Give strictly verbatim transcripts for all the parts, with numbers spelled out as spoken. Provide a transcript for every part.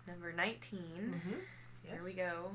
number nineteen. Mm-hmm. Yes. Here we go.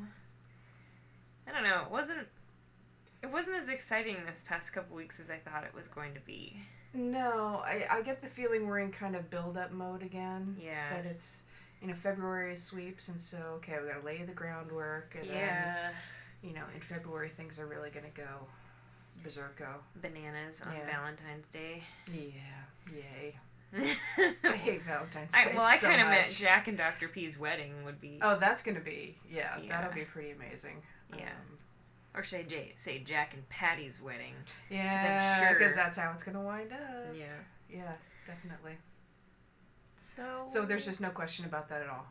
I don't know. It wasn't. It wasn't as exciting this past couple weeks as I thought it was going to be. No, I, I get the feeling we're in kind of build-up mode again. Yeah. That it's, you know, February sweeps, and so, okay, we gotta lay the groundwork, and Yeah. then, you know, in February things are really gonna go berserko. Bananas on Yeah. Valentine's Day. Yeah, yay. I hate Valentine's Day I, well, I so kind of much. meant Jack and Doctor P's wedding would be... Oh, that's gonna be, yeah, Yeah. that'll be pretty amazing. Yeah. Um, Or should I j- say Jack and Patty's wedding? yeah, sure- because that's how it's gonna wind up. Yeah. Yeah, definitely. So... So there's just no question about that at all.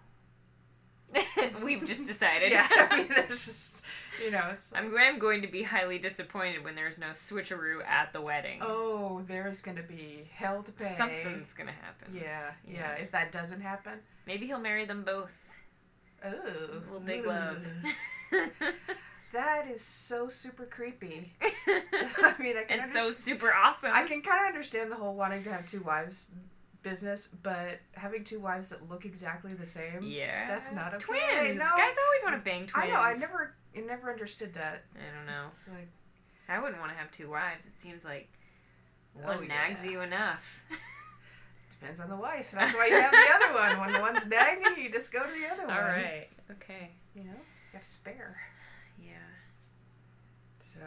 We've just decided. Yeah, I mean, there's just, you know, it's like, I'm, I'm going to be highly disappointed when there's no switcheroo at the wedding. oh, there's gonna be hell to pay. Something's going to happen. Yeah, yeah, Yeah. if that doesn't happen. Maybe he'll marry them both. Oh. A little big Ooh. love. That is so super creepy. I mean, I can And so understand. super awesome. I can kind of understand the whole wanting to have two wives business, but having two wives that look exactly the same. Yeah. That's not okay. Twins. No. Guys always want to bang twins. I know. I never, I never understood that. I don't know. It's like, I wouldn't want to have two wives. It seems like one Oh, nags yeah. you enough. depends on the wife. That's why you have the other one. When one's nagging, you just go to the other one. All right. Okay. You know, you got to spare. Yeah. So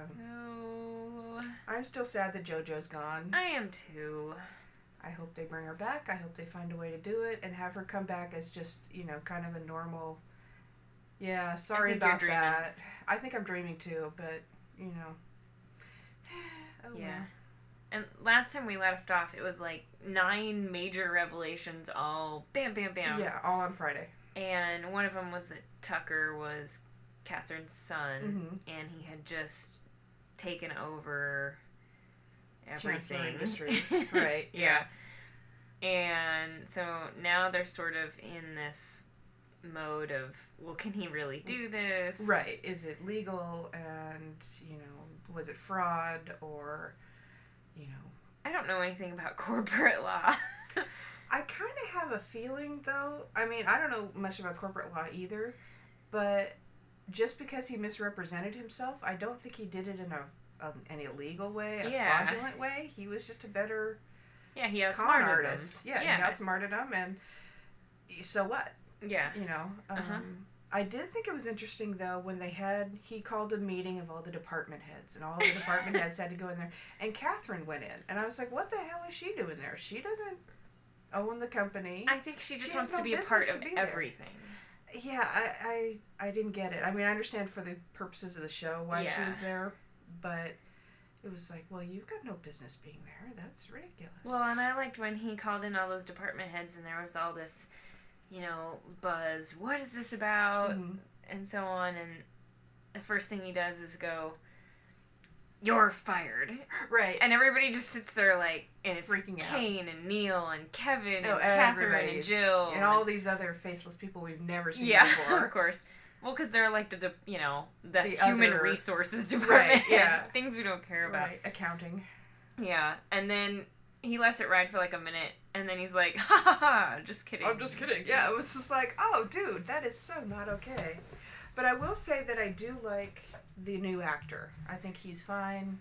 So I'm still sad that JoJo's gone. I am too. I hope they bring her back. I hope they find a way to do it and have her come back as just, you know, kind of a normal. Yeah, sorry think you're about dreaming. that. I think I'm dreaming too, but you know. Oh, Yeah. well. And last time we left off, it was like nine major revelations, all bam, bam, bam. Yeah, all on Friday. And one of them was that Tucker was Catherine's son, Mm-hmm. and he had just taken over Chancellor everything. Industries, right? Yeah. And so now they're sort of in this mode of, well, can he really do this? Right. Is it legal, and, you know, was it fraud, or, you know. I don't know anything about corporate law. I kind of have a feeling, though. I mean, I don't know much about corporate law either, but just because he misrepresented himself, I don't think he did it in a, a an illegal way, a Yeah. fraudulent way. He was just a better Yeah, he con outsmarted artist. them. Yeah, yeah. he outsmarted him, and so what? Yeah. You know. Um, Uh-huh. I did think it was interesting, though, when they had, he called a meeting of all the department heads, and all the department heads had to go in there, and Catherine went in, and I was like, what the hell is she doing there? She doesn't own the company. I think she just She wants has to no be a business part to of be there. everything. Yeah, I, I I didn't get it. I mean, I understand for the purposes of the show why she Yeah. was there, but it was like, well, you've got no business being there. That's ridiculous. Well, and I liked when he called in all those department heads and there was all this, you know, buzz. What is this about? Mhm. And so on. And the first thing he does is go, "You're fired." Right. And everybody just sits there like, and it's Freaking out. Kane and Neil and Kevin Oh, and Catherine and everybody's- Jill. and all these other faceless people we've never seen Yeah, before. of course. Well, because they're like the, the, you know, the, The human other- resources department. Right, yeah. Things we don't care about. Right. Accounting. Yeah, and then he lets it ride for like a minute, and then he's like, ha ha ha, just kidding. I'm just kidding. Yeah, it was just like, oh, dude, that is so not okay. But I will say that I do like the new actor. I think he's fine.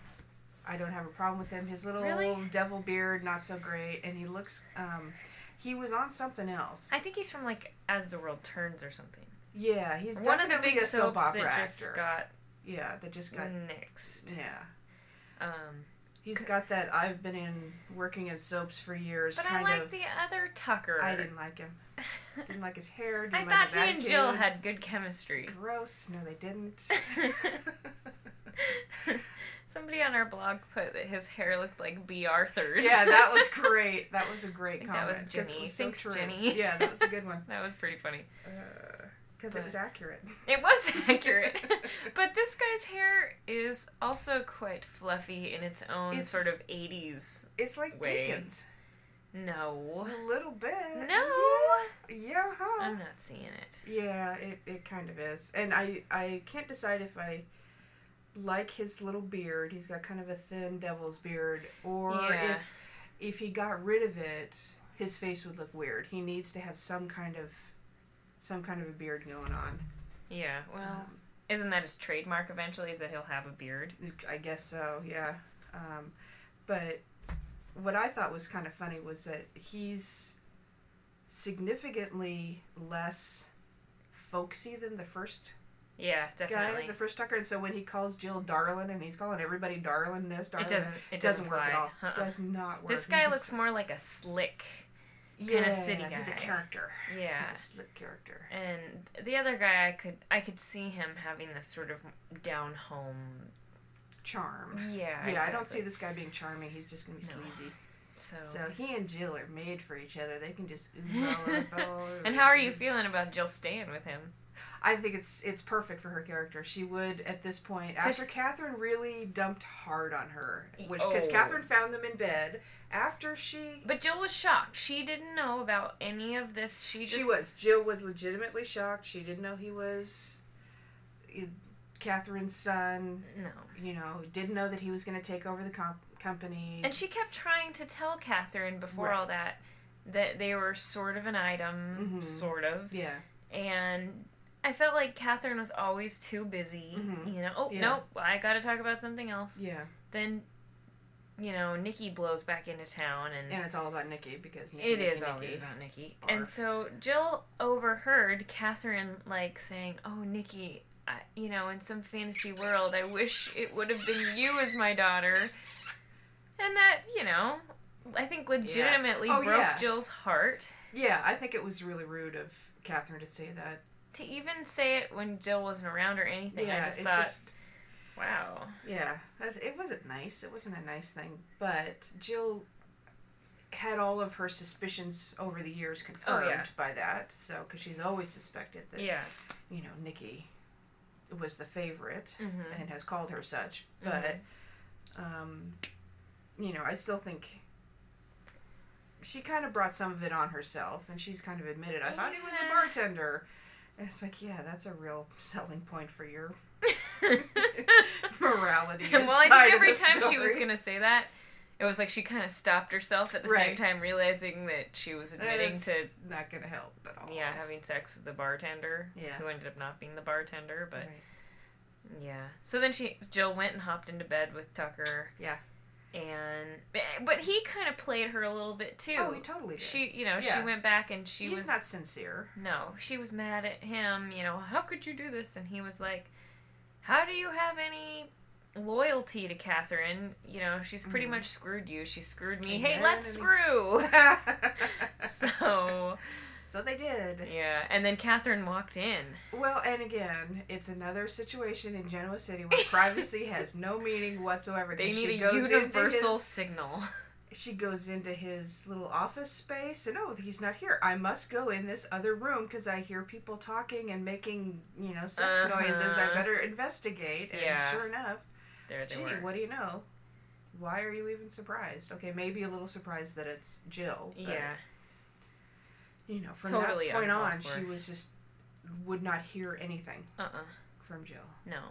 I don't have a problem with him. His little Really? devil beard, not so great. And he looks, um, he was on something else. I think he's from like As the World Turns or something. Yeah, he's One of the definitely big a soap soaps opera that actor. just got yeah, that just got, nixed. yeah. Um, He's got that I've been in, working in soaps for years but I kind like of. the other Tucker. I didn't like him. Didn't like his hair, didn't I like thought his he and attitude. Jill had good chemistry. Gross. No, they didn't. Somebody on our blog put that his hair looked like B. Arthur's. Yeah, that was great. That was a great I think comment. that was 'cause it Jenny. was so Thanks, true. Jenny. Yeah, that was a good one. That was pretty funny. Because But- it was accurate. It was accurate. But this guy's hair is also quite fluffy in its own It's- sort of eighties. It's like Way. Dickens. No. A little bit. No. Yeah, huh? I'm not seeing it. Yeah, it, it kind of is. And I, I can't decide if I like his little beard. He's got kind of a thin devil's beard. Or Yeah. if if he got rid of it, his face would look weird. He needs to have some kind of some kind of a beard going on. Yeah, well, Um, isn't that his trademark eventually, is that he'll have a beard? I guess so, yeah. Um, but what I thought was kind of funny was that he's significantly less folksy than the first Yeah, definitely. guy, the first Tucker. And so when he calls Jill darling, and he's calling everybody darling this, It darling doesn't. that, It doesn't, doesn't work fly. at all. Uh-uh. Does not work. This guy He's- looks more like a slick. yeah, city He's a guy. character. Yeah. He's a slick character. And the other guy, I could I could see him having this sort of down home. Charm. Yeah. Yeah, I don't exactly. see this guy being charming. He's just gonna be No. sleazy. So. So he and Jill are made for each other. They can just ooze all over. all over And how are you each other. feeling about Jill staying with him? I think it's it's perfect for her character. She would at this point, 'Cause after she- Catherine really dumped hard on her, which because Oh. Catherine found them in bed after she. But Jill was shocked. She didn't know about any of this. She just She was. Jill was legitimately shocked. She didn't know he was uh, Catherine's son. No. You know, didn't know that he was going to take over the comp- company. And she kept trying to tell Catherine before Right. all that that they were sort of an item, Mhm. sort of. yeah. And I felt like Catherine was always too busy. Mhm. You know, oh, Yeah. nope, I gotta talk about something else. Yeah. Then, you know, Nikki blows back into town and. And it's all about Nikki because Nikki, It Nikki, is Nikki. always about Nikki. Barf. And so Jill overheard Catherine, like, saying, oh, Nikki, I, you know, in some fantasy world, I wish it would have been you as my daughter. And that, you know, I think legitimately Oh, broke yeah. Jill's heart. Yeah, I think it was really rude of Catherine to say that. To even say it when Jill wasn't around or anything, yeah, I just it's thought, just. wow. Yeah, that's, it wasn't nice. It wasn't a nice thing. But Jill had all of her suspicions over the years confirmed Oh, yeah. by that. So, because she's always suspected that, Yeah. you know, Nikki was the favorite Mhm. and has called her such. But, um, you know, I still think she kind of brought some of it on herself, and she's kind of admitted, I thought he was a Yeah. bartender. And it's like, yeah, that's a real selling point for your morality. Well, I inside think of every the time she was story. gonna say that, it was like she kind of stopped herself at the same Right. time, realizing that she was admitting It's to, not gonna help at all. yeah, having sex with the bartender, Yeah. who ended up not being the bartender, but Right. yeah. So then she, Jill went and hopped into bed with Tucker. Yeah. And but he kind of played her a little bit too. Oh, he totally did. She, you know, Yeah. she went back and she He's was not sincere. no, she was mad at him. You know, how could you do this? And he was like, "How do you have any loyalty to Catherine? You know, she's pretty Mhm. much screwed you. She screwed me. And Hey, then- let's and he- screw." So So they did. yeah, and then Catherine walked in. Well, and again, it's another situation in Genoa City where privacy has no meaning whatsoever. They 'cause need she a goes universal Into his, signal. she goes into his little office space, and oh, he's not here. I must go in this other room because I hear people talking and making, you know, sex Uh-huh. noises. I better investigate. And Yeah. sure enough, There they gee, were. what do you know? Why are you even surprised? Okay, maybe a little surprised that it's Jill. But, Yeah. you know, from Totally that point uncalled on, for. she was just would not hear anything Uh-uh. from Jill. No.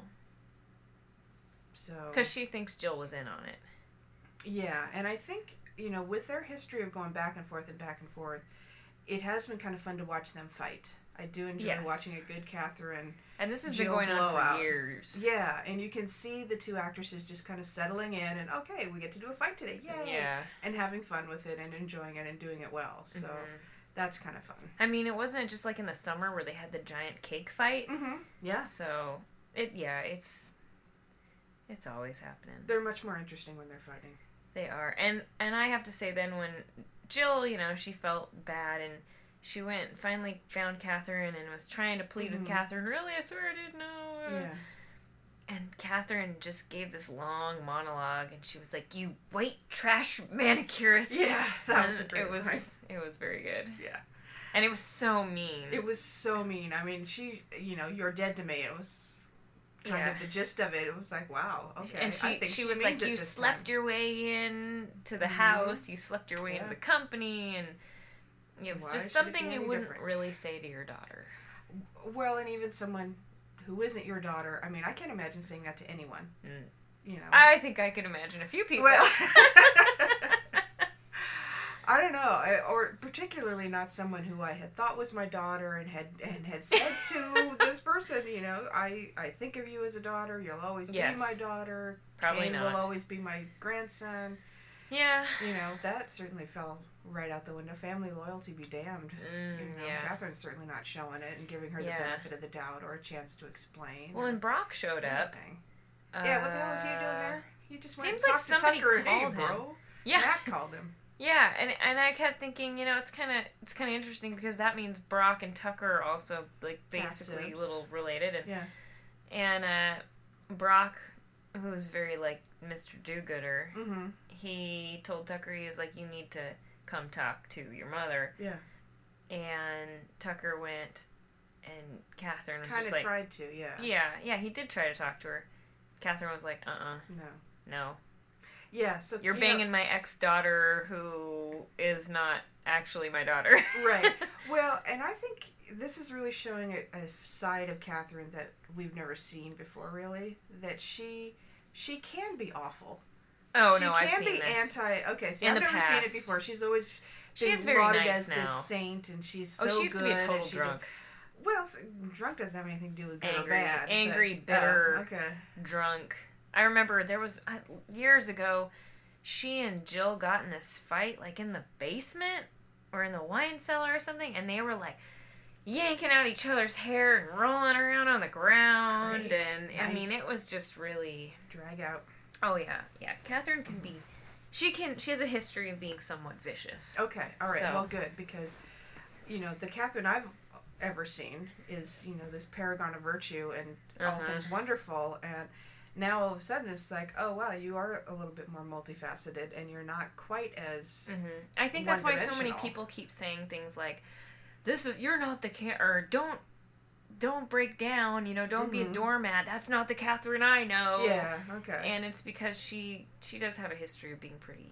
So Because she thinks Jill was in on it. yeah, and I think you know, with their history of going back and forth and back and forth, it has been kind of fun to watch them fight. I do enjoy Yes. watching a good Catherine. And this has Jill been going on blowout. for years. Yeah, and you can see the two actresses just kind of settling in and okay, we get to do a fight today, yay! Yeah. And having fun with it and enjoying it and doing it well. So Mhm. that's kind of fun. I mean, it wasn't just like in the summer where they had the giant cake fight. Mm-hmm. Yeah, So it yeah, it's it's always happening. they're much more interesting when they're fighting. They are. And and I have to say then when Jill, you know, she felt bad and she went and finally found Catherine and was trying to plead Mhm. with Catherine, really, I swear I didn't know. uh," Yeah. And Catherine just gave this long monologue and she was like, "You white trash manicurist." Yeah, that was a And great it was line. it was very good. Yeah. And it was so mean. It was so mean. I mean, she, you know, you're dead to me. It was kind Yeah. of the gist of it. It was like, wow, okay. And she, I think she, she was means like, it you this slept time." your way in to the Mhm. house, you slept your way Yeah. into the company, and it was Why just should it something be you any wouldn't different? really say to your daughter. Well, and even someone who isn't your daughter. I mean, I can't imagine saying that to anyone. Mm. You know. I think I could imagine a few people. Well, I don't know, I, or particularly not someone who I had thought was my daughter and had and had said to this person, you know, I, I think of you as a daughter. You'll always Yes. be my daughter. Probably Kane not. will always be my grandson. Yeah. You know, that certainly fell right out the window. Family loyalty be damned. Mm, you know, yeah. Catherine's certainly not showing it and giving her Yeah. the benefit of the doubt or a chance to explain. Well, or and Brock showed up. anything. Uh, Yeah, what the hell was he doing there? He just went and seems like talked to somebody Tucker and hey, called him. bro. Yeah. Matt called him. Yeah, and and I kept thinking, you know, it's kind of it's kind of interesting because that means Brock and Tucker are also like basically Passives. little related, and Yeah. and uh, Brock, who's very like Mister Do-Gooder, Mm-hmm. he told Tucker he was like, you need to come talk to your mother, Yeah. and Tucker went, and Catherine was Kind just of like, tried to, yeah. yeah, yeah, he did try to talk to her. Catherine was like, uh-uh, No. no. Yeah, so You're you banging my ex-daughter who is not actually my daughter. Know, right. Well, and I think this is really showing a, a side of Catherine that we've never seen before, really. That she she can be awful. Oh, she no, can I've seen be this. anti. Okay, see, In I've the never seen it past. before. She's always She been is very lauded nice as now. this saint, and she's so Oh, she used good. to be a and total she drunk. does- well, s- drunk doesn't have anything to do with good Angry. or bad. but- Angry, bitter. Oh, okay. Drunk. I remember there was, uh, years ago, she and Jill got in this fight, like, in the basement or in the wine cellar or something, and they were, like, yanking out each other's hair and rolling around on the ground, Great. and, I mean, Nice. it was just really... Drag out. Oh, yeah. Yeah, Catherine can be... She can. She has a history of being somewhat vicious. Okay, all right. So- Well, good, because, you know, the Catherine I've ever seen is, you know, this paragon of virtue and all Uh-huh. things wonderful, and now all of a sudden it's like, oh, wow, you are a little bit more multifaceted, and you're not quite as... Mm-hmm. I think that's why so many One-dimensional. people keep saying things like, "This is you're not the ca- or don't don't break down. You know, don't be a Mhm. doormat. That's not the Catherine I know." Yeah, okay. And it's because she she does have a history of being pretty,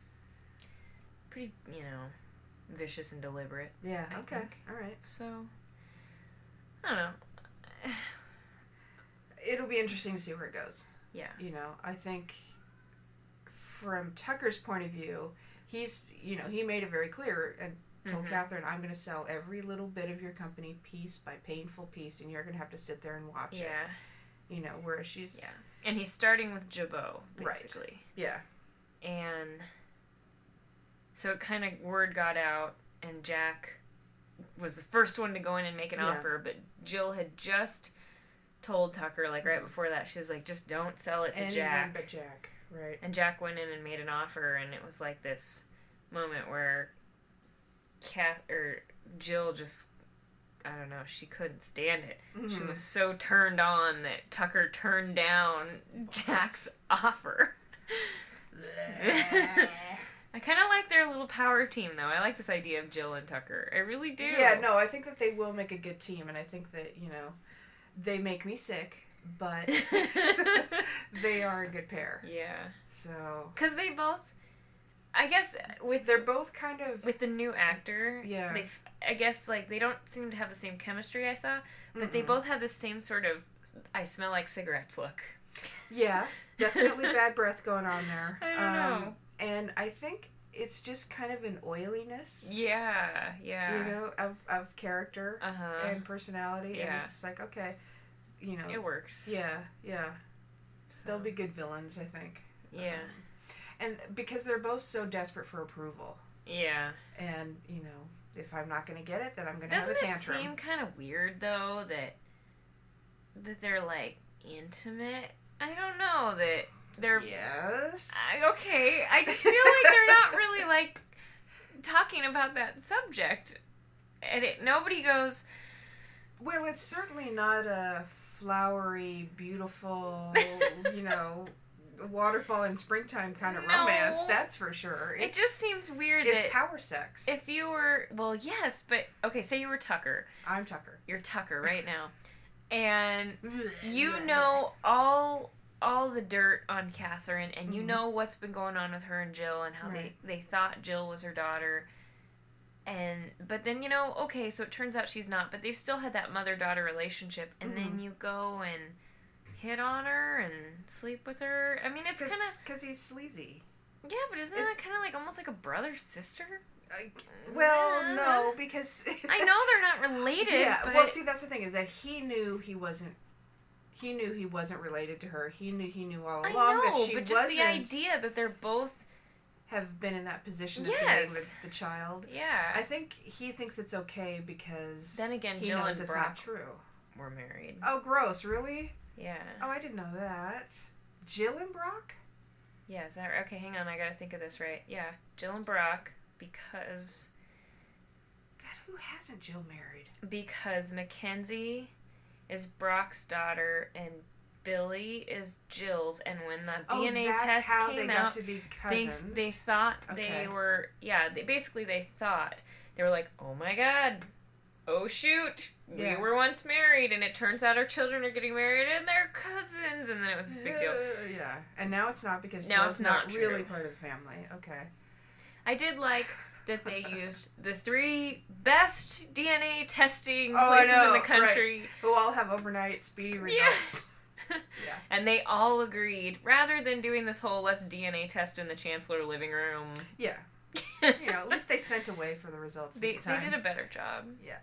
pretty you know, vicious and deliberate. yeah, I okay, think. all right. So I don't know. It'll be interesting to see where it goes. Yeah. You know, I think from Tucker's point of view, he's, you know, he made it very clear and told Mhm. Catherine, I'm going to sell every little bit of your company piece by painful piece, and you're going to have to sit there and watch it. Yeah. You know, whereas she's... Yeah. And he's starting with Jabot, Right. basically. Yeah. And so it kind of word got out, and Jack was the first one to go in and make an Yeah. offer, but Jill had just told Tucker, like right before that, she was like, just don't sell it to Anyone Jack. but Jack. Right. And Jack went in and made an offer, and it was like this moment where Cat or Jill just, I don't know, she couldn't stand it. She Mhm. was so turned on that Tucker turned down Jack's offer. I kind of like their little power team, though. I like this idea of Jill and Tucker. I really do. Yeah, no, I think that they will make a good team, and I think that, you know, they make me sick, but they are a good pair. Yeah. So... Because they both, I guess, with They're both kind of... with the new actor, Yeah. they, I guess, like, they don't seem to have the same chemistry I saw, but they Mm-mm. both have the same sort of, I smell like cigarettes look. Yeah, definitely bad breath going on there. I don't know. And I think it's just kind of an oiliness, Yeah, yeah. you know, of, of character Uh-huh. and personality. And Yeah. it's just like, okay, you know. It works. Yeah, yeah. So, They'll be good villains, I think. Yeah. Um, and because they're both so desperate for approval. Yeah. And, you know, if I'm not going to get it, then I'm going to have Doesn't a it tantrum. seem kind of weird, though, that that they're, like, intimate? I don't know, that they're... Yes. I, okay, I just feel like they're not really, like, talking about that subject. And it, nobody goes, Well, it's certainly not a flowery, beautiful, you know, waterfall in springtime kind of No. romance. That's for sure. it It's, just seems weird it's that power sex. if you were, well, yes, but, okay, say you were Tucker. I'm Tucker. You're Tucker right now. And you Yeah. know all all the dirt on Catherine, and you Mhm. know what's been going on with her and Jill, and how Right. they, they thought Jill was her daughter. And but then, you know, okay, so it turns out she's not, but they've still had that mother-daughter relationship, and then Mhm. you go and hit on her and sleep with her. I mean, it's kind of... Because he's sleazy. Yeah, but isn't It's- that kind of like almost like a brother sister? I, well, no, because I know they're not related. Yeah, but... well, see, that's the thing is that he knew he wasn't. He knew he wasn't related to her. He knew he knew all along I know, that she but just wasn't. the idea that they're both have been in that position of Yes. being the, the child. yeah. I think he thinks it's okay because Then again, he Jill knows and it's Brock- not true. We're married. Oh, gross! Really? Yeah. Oh, I didn't know that. Jill and Brock? Yeah, is that right? Okay, hang on. I gotta think of this right. Yeah, Jill and Brock because God, who hasn't Jill married? because Mackenzie is Brock's daughter and Billy is Jill's, and when the Oh, D N A that's test how came they got out, to be they cousins. they thought Okay. they were yeah. They, basically, they thought they were like, oh my god, oh shoot, Yeah. we were once married, and it turns out our children are getting married, and they're cousins, and then it was this big deal. Uh, yeah, and now it's not because Now Jill's it's not not really true. part of the family. Okay. I did like that they used the three best D N A testing Oh, I places in know, the country. Who all have overnight speedy results. Yeah. And they all agreed, rather than doing this whole let's D N A test in the Chancellor living room. Yeah. You know, at least they sent away for the results they, this time. they did a better job. Yeah.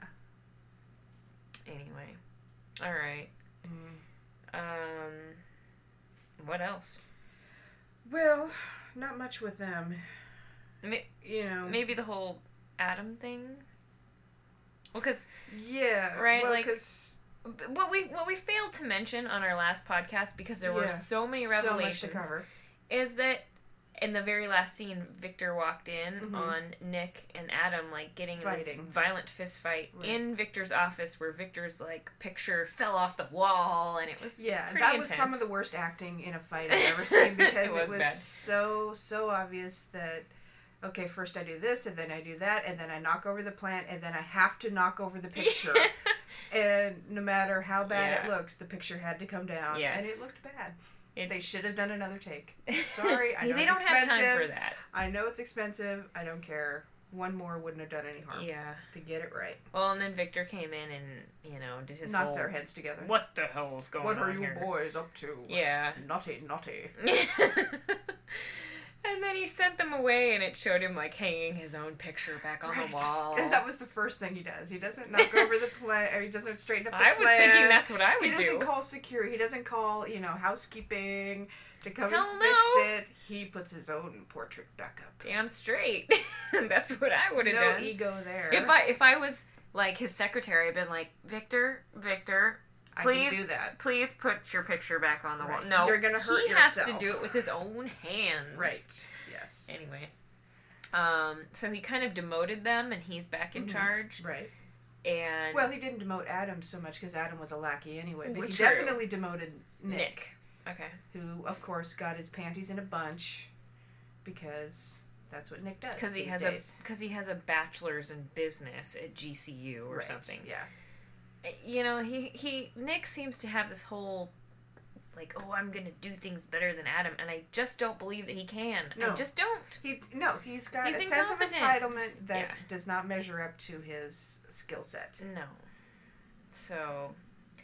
Anyway. Alright. Mm. Um, what else? Well, not much with them. Ma- You know. Maybe the whole Adam thing? Well, because Yeah. Right, well, like- 'cause what we what we failed to mention on our last podcast, because there were Yeah. so many so much to revelations, cover. is that in the very last scene, Victor walked in Mhm. on Nick and Adam, like, getting in Fighting. this violent fist fight Right. in Victor's office, where Victor's, like, picture fell off the wall, and it was Yeah, pretty that intense. was some of the worst acting in a fight I've ever seen because It it was was, bad. so so obvious that okay, first I do this and then I do that and then I knock over the plant and then I have to knock over the picture. And no matter how bad Yeah. it looks, the picture had to come down Yes. and it looked bad. It- They should have done another take. Sorry, I know they it's don't have time expensive. for that. I know it's expensive. I don't care. One more wouldn't have done any harm. Yeah. To get it right. Well, and then Victor came in and, you know, did his Knock whole, their heads together. what the hell's going What on are you here? boys up to? Yeah. Naughty, naughty. And then he sent them away, and it showed him, like, hanging his own picture back on Right. the wall. And that was the first thing he does. He doesn't knock over the plant, or he doesn't straighten up the I was plant. thinking that's what I He would doesn't do. call security. He doesn't call, you know, housekeeping to come Hell and no. fix it. He puts his own portrait back up. Damn straight. That's what I would have No done. ego there. If I if I was like his secretary, I'd been like, Victor, Victor, I please, can do that. please put your picture back on the wall. Right. No, You're gonna hurt he has to yourself. do it with his own hands. Right. Yes. Anyway, um, so he kind of demoted them, and he's back in Mhm. charge. Right. And Well, he didn't demote Adam so much because Adam was a lackey anyway. But Well, he true. definitely demoted Nick, Nick. Okay. who, of course, got his panties in a bunch because that's what Nick does. Because he these has days. a because he has a bachelor's in business at G C U or Right. something. Yeah. You know, he he Nick seems to have this whole like, oh, I'm gonna do things better than Adam, and I just don't believe that he can. I No. just don't. He no, he's got He's a sense of incompetent. entitlement that Yeah. does not measure up to his skill set. No. So,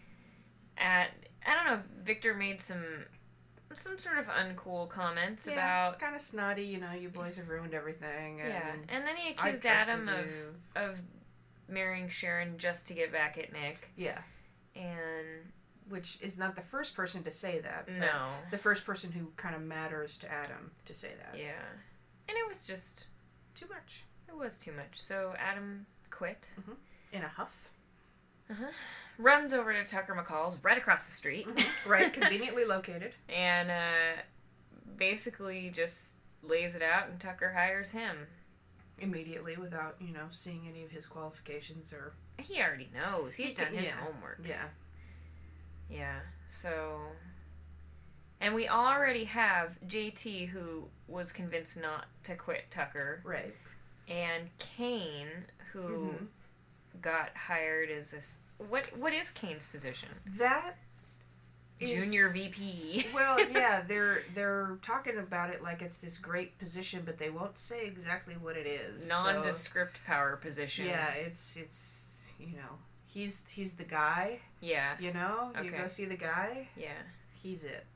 at I don't know. Victor made some some sort of uncool comments Yeah, about kind of snotty, you know. You boys have ruined everything. And yeah, and then he I accused trusted Adam of you. of marrying Sharon just to get back at Nick, Yeah, and which is not the first person to say that. but no, the first person who kind of matters to Adam to say that. yeah, and it was just Too much. it was too much. So Adam quit. In a huff. Uh-huh. Runs over to Tucker McCall's right across the street, Right, conveniently located. and uh, basically just lays it out, and Tucker hires him. Immediately without, you know, seeing any of his qualifications or... He already knows. He's He done can- his yeah. homework. Yeah. Yeah, so... And we already have J T, who was convinced not to quit Tucker, Right. and Kane, who Mhm. got hired as this... What What is Kane's position? That is... Junior V P. Well, yeah, they're they're talking about it like it's this great position, but they won't say exactly what it is. so- Nondescript power position. Yeah, it's it's you know he's he's the guy. Yeah. You know, you Okay. go see the guy. Yeah. He's it.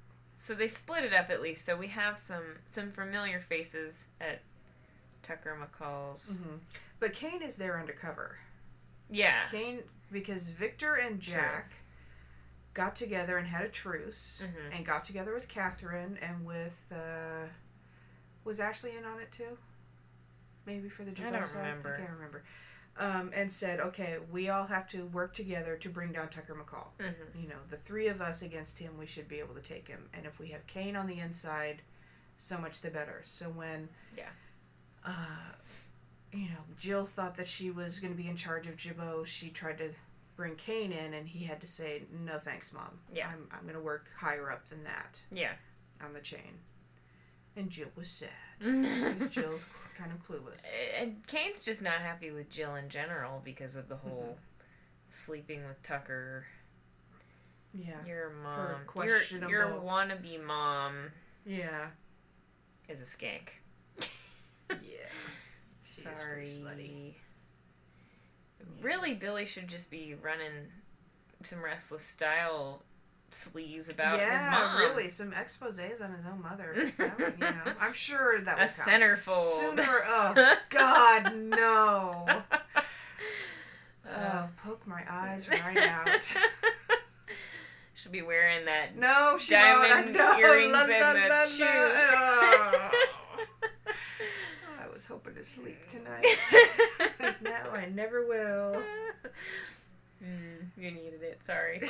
So they split it up at least. So we have some some familiar faces at Tucker McCall's. Mm-hmm. But Kane is there undercover. Yeah. Kane, because Victor and Jack True. got together and had a truce, mm-hmm. and got together with Catherine and with, uh, was Ashley in on it too? Maybe for the Jabot I don't side? remember. I can't remember. Um, and said, okay, we all have to work together to bring down Tucker McCall. Mm-hmm. You know, the three of us against him, we should be able to take him. And if we have Kane on the inside, so much the better. So when, yeah, uh, you know, Jill thought that she was going to be in charge of Jabot, she tried to bring Kane in, and he had to say, no thanks, Mom. Yeah. I'm, I'm going to work higher up than that. Yeah. On the chain. And Jill was sad. Because Jill's kind of clueless. And Kane's just not happy with Jill in general because of the whole mm-hmm. sleeping with Tucker. Yeah. Your mom. Her questionable... Your, your wannabe mom. Yeah. Is a skank. Yeah. She Sorry. Is slutty. Really, Billy should just be running some Restless Style sleaze about yeah, his mom. Yeah, really, some exposés on his own mother. That would, you know, I'm sure that a would come. centerfold. Sooner, oh God, no. Uh, poke my eyes right out. She'll be wearing that no, she diamond won't. I know. earrings la, and la, the la, shoes. La. Oh. I was hoping to sleep tonight. No, I never will. Mm, you needed it. Sorry.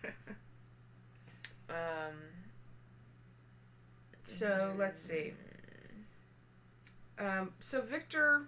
Um. So let's see. Um. So Victor,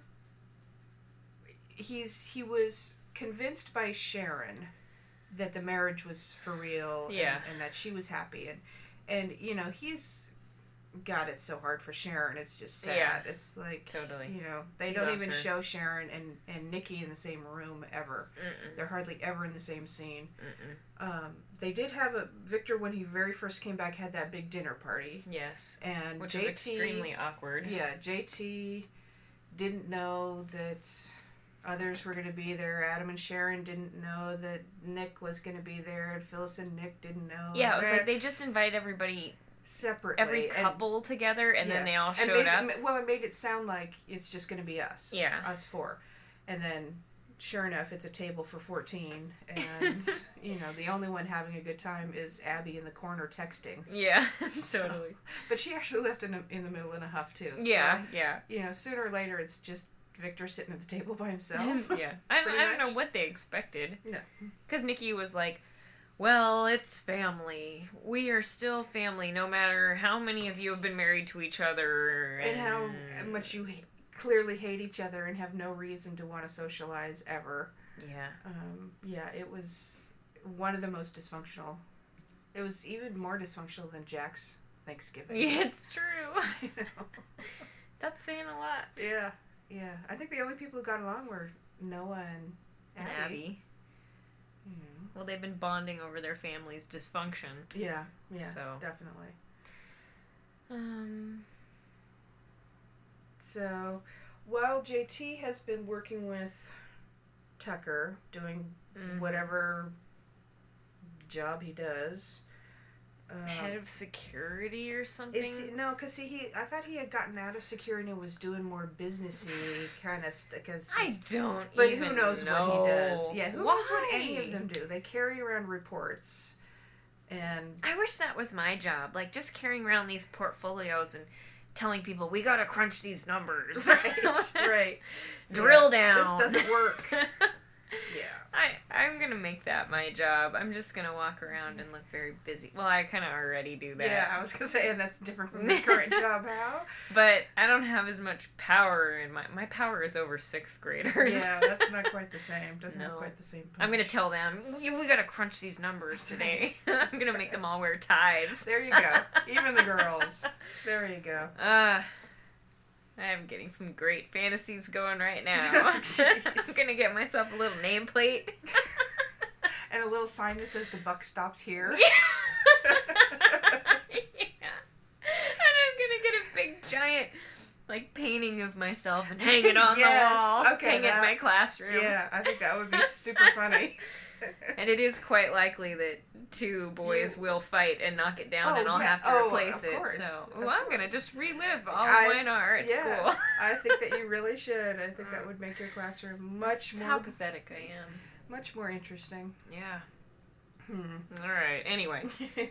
he's he was convinced by Sharon that the marriage was for real. Yeah. And, and that she was happy, and and you know he's got it so hard for Sharon. It's just sad. Yeah. It's like Totally. You know they He don't loves even her. show Sharon and and Nikki in the same room ever. Mm-mm. They're hardly ever in the same scene. Mm-mm. Um, they did have a Victor when he very first came back had that big dinner party. Yes. And Which J T, is extremely awkward. Yeah, J T didn't know that others were going to be there. Adam and Sharon didn't know that Nick was going to be there, and Phyllis and Nick didn't know. Yeah, it was like they just invited everybody separately, every couple and, together, and yeah. then they all and showed made, up. Well, it made it sound like it's just going to be us. Yeah. Us four. And then, sure enough, it's a table for fourteen, and, you know, the only one having a good time is Abby in the corner texting. Yeah, so, totally. But she actually left in, a, in the middle in a huff, too. Yeah, so, yeah. You know, sooner or later, it's just Victor sitting at the table by himself. Yeah. I, I don't much. know what they expected. No. Because Nikki was like, well, it's family. We are still family, no matter how many of you have been married to each other. And, and how much you ha- clearly hate each other and have no reason to want to socialize ever. Yeah. Um, yeah, it was one of the most dysfunctional. It was even more dysfunctional than Jack's Thanksgiving. Yeah, it's true. You know? That's saying a lot. Yeah, yeah. I think the only people who got along were Noah and And Abby. Abby. Mm. Well, they've been bonding over their family's dysfunction. Yeah, yeah, So. definitely. Um. So, while J T has been working with Tucker, doing mm-hmm. whatever job he does. Um, Head of security or something? Is he, no, because he, he, I thought he had gotten out of security and was doing more businessy kind of stuff. Cause I don't But even who knows know. what he does. Yeah, who Why? knows what any of them do. They carry around reports. And I wish that was my job. Like, just carrying around these portfolios and telling people, we gotta crunch these numbers. Right, right. Drill yeah, down. This doesn't work. Yeah. I, I'm gonna make that my job. I'm just gonna walk around and look very busy. Well, I kind of already do that. Yeah, I was gonna say, and that's different from your current job, how? But I don't have as much power in my my power is over sixth graders. Yeah, that's not quite the same. Doesn't have No. quite the same punch. I'm gonna tell them we, we gotta crunch these numbers today. I'm gonna make them all wear ties. There you go. Even the girls. There you go. Uh, I'm getting some great fantasies going right now. Jeez. I'm gonna get myself a little nameplate. And a little sign that says the buck stops here. Yeah. Yeah. And I'm gonna get a big giant like painting of myself and hang it on Yes, the wall. okay, hang it in that- my classroom. Yeah, I think that would be super funny. And it is quite likely that two boys You- will fight and knock it down, Oh, and I'll yeah. have to Oh, replace of it. course. So, Of well, I'm gonna course. just relive all I- of mine are at yeah, school. I think that you really should. I think that would make your classroom much That's more, how pathetic I am. much more interesting. Yeah. Hmm. All right. Anyway.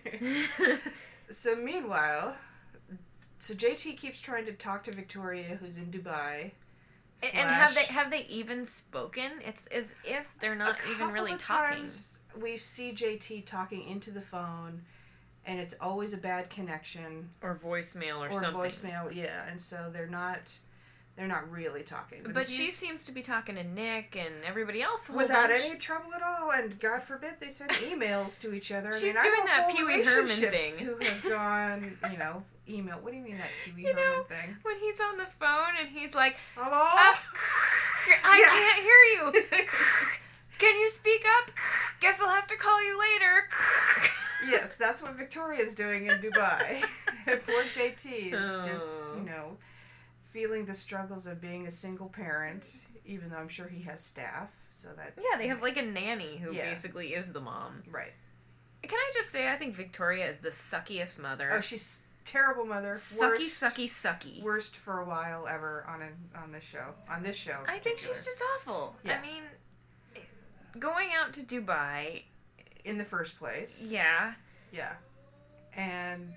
So meanwhile, so J T keeps trying to talk to Victoria, who's in Dubai. And- And have they slash- have they even spoken? It's as if they're not a even really couple of talking. times we see J T talking into the phone, and it's always a bad connection Or voicemail or, or something. voicemail. Yeah, and so they're not, they're not really talking. But she he's- seems to be talking to Nick and everybody else a whole without bunch. any trouble at all, and God forbid they send emails to each other. I She's mean, doing I know that whole Pee Wee Herman relationships thing. Who have gone, you know, email. What do you mean that Pee Wee You know, Herman thing? When he's on the phone and he's like, Hello. "Ah, I Yeah. can't hear you. Can you speak up? Guess I'll have to call you later." Yes, that's what Victoria's doing in Dubai. And poor J T is Oh. just, you know, feeling the struggles of being a single parent, even though I'm sure he has staff, so that... Yeah, they have like a nanny who Yeah. basically is the mom. Right. Can I just say, I think Victoria is the suckiest mother. Oh, she's terrible mother. sucky, worst, sucky, sucky. Worst for a while ever on a, on this show. On this show. in I think particular. she's just awful. Yeah. I mean, going out to Dubai, In the first place. yeah. Yeah. And...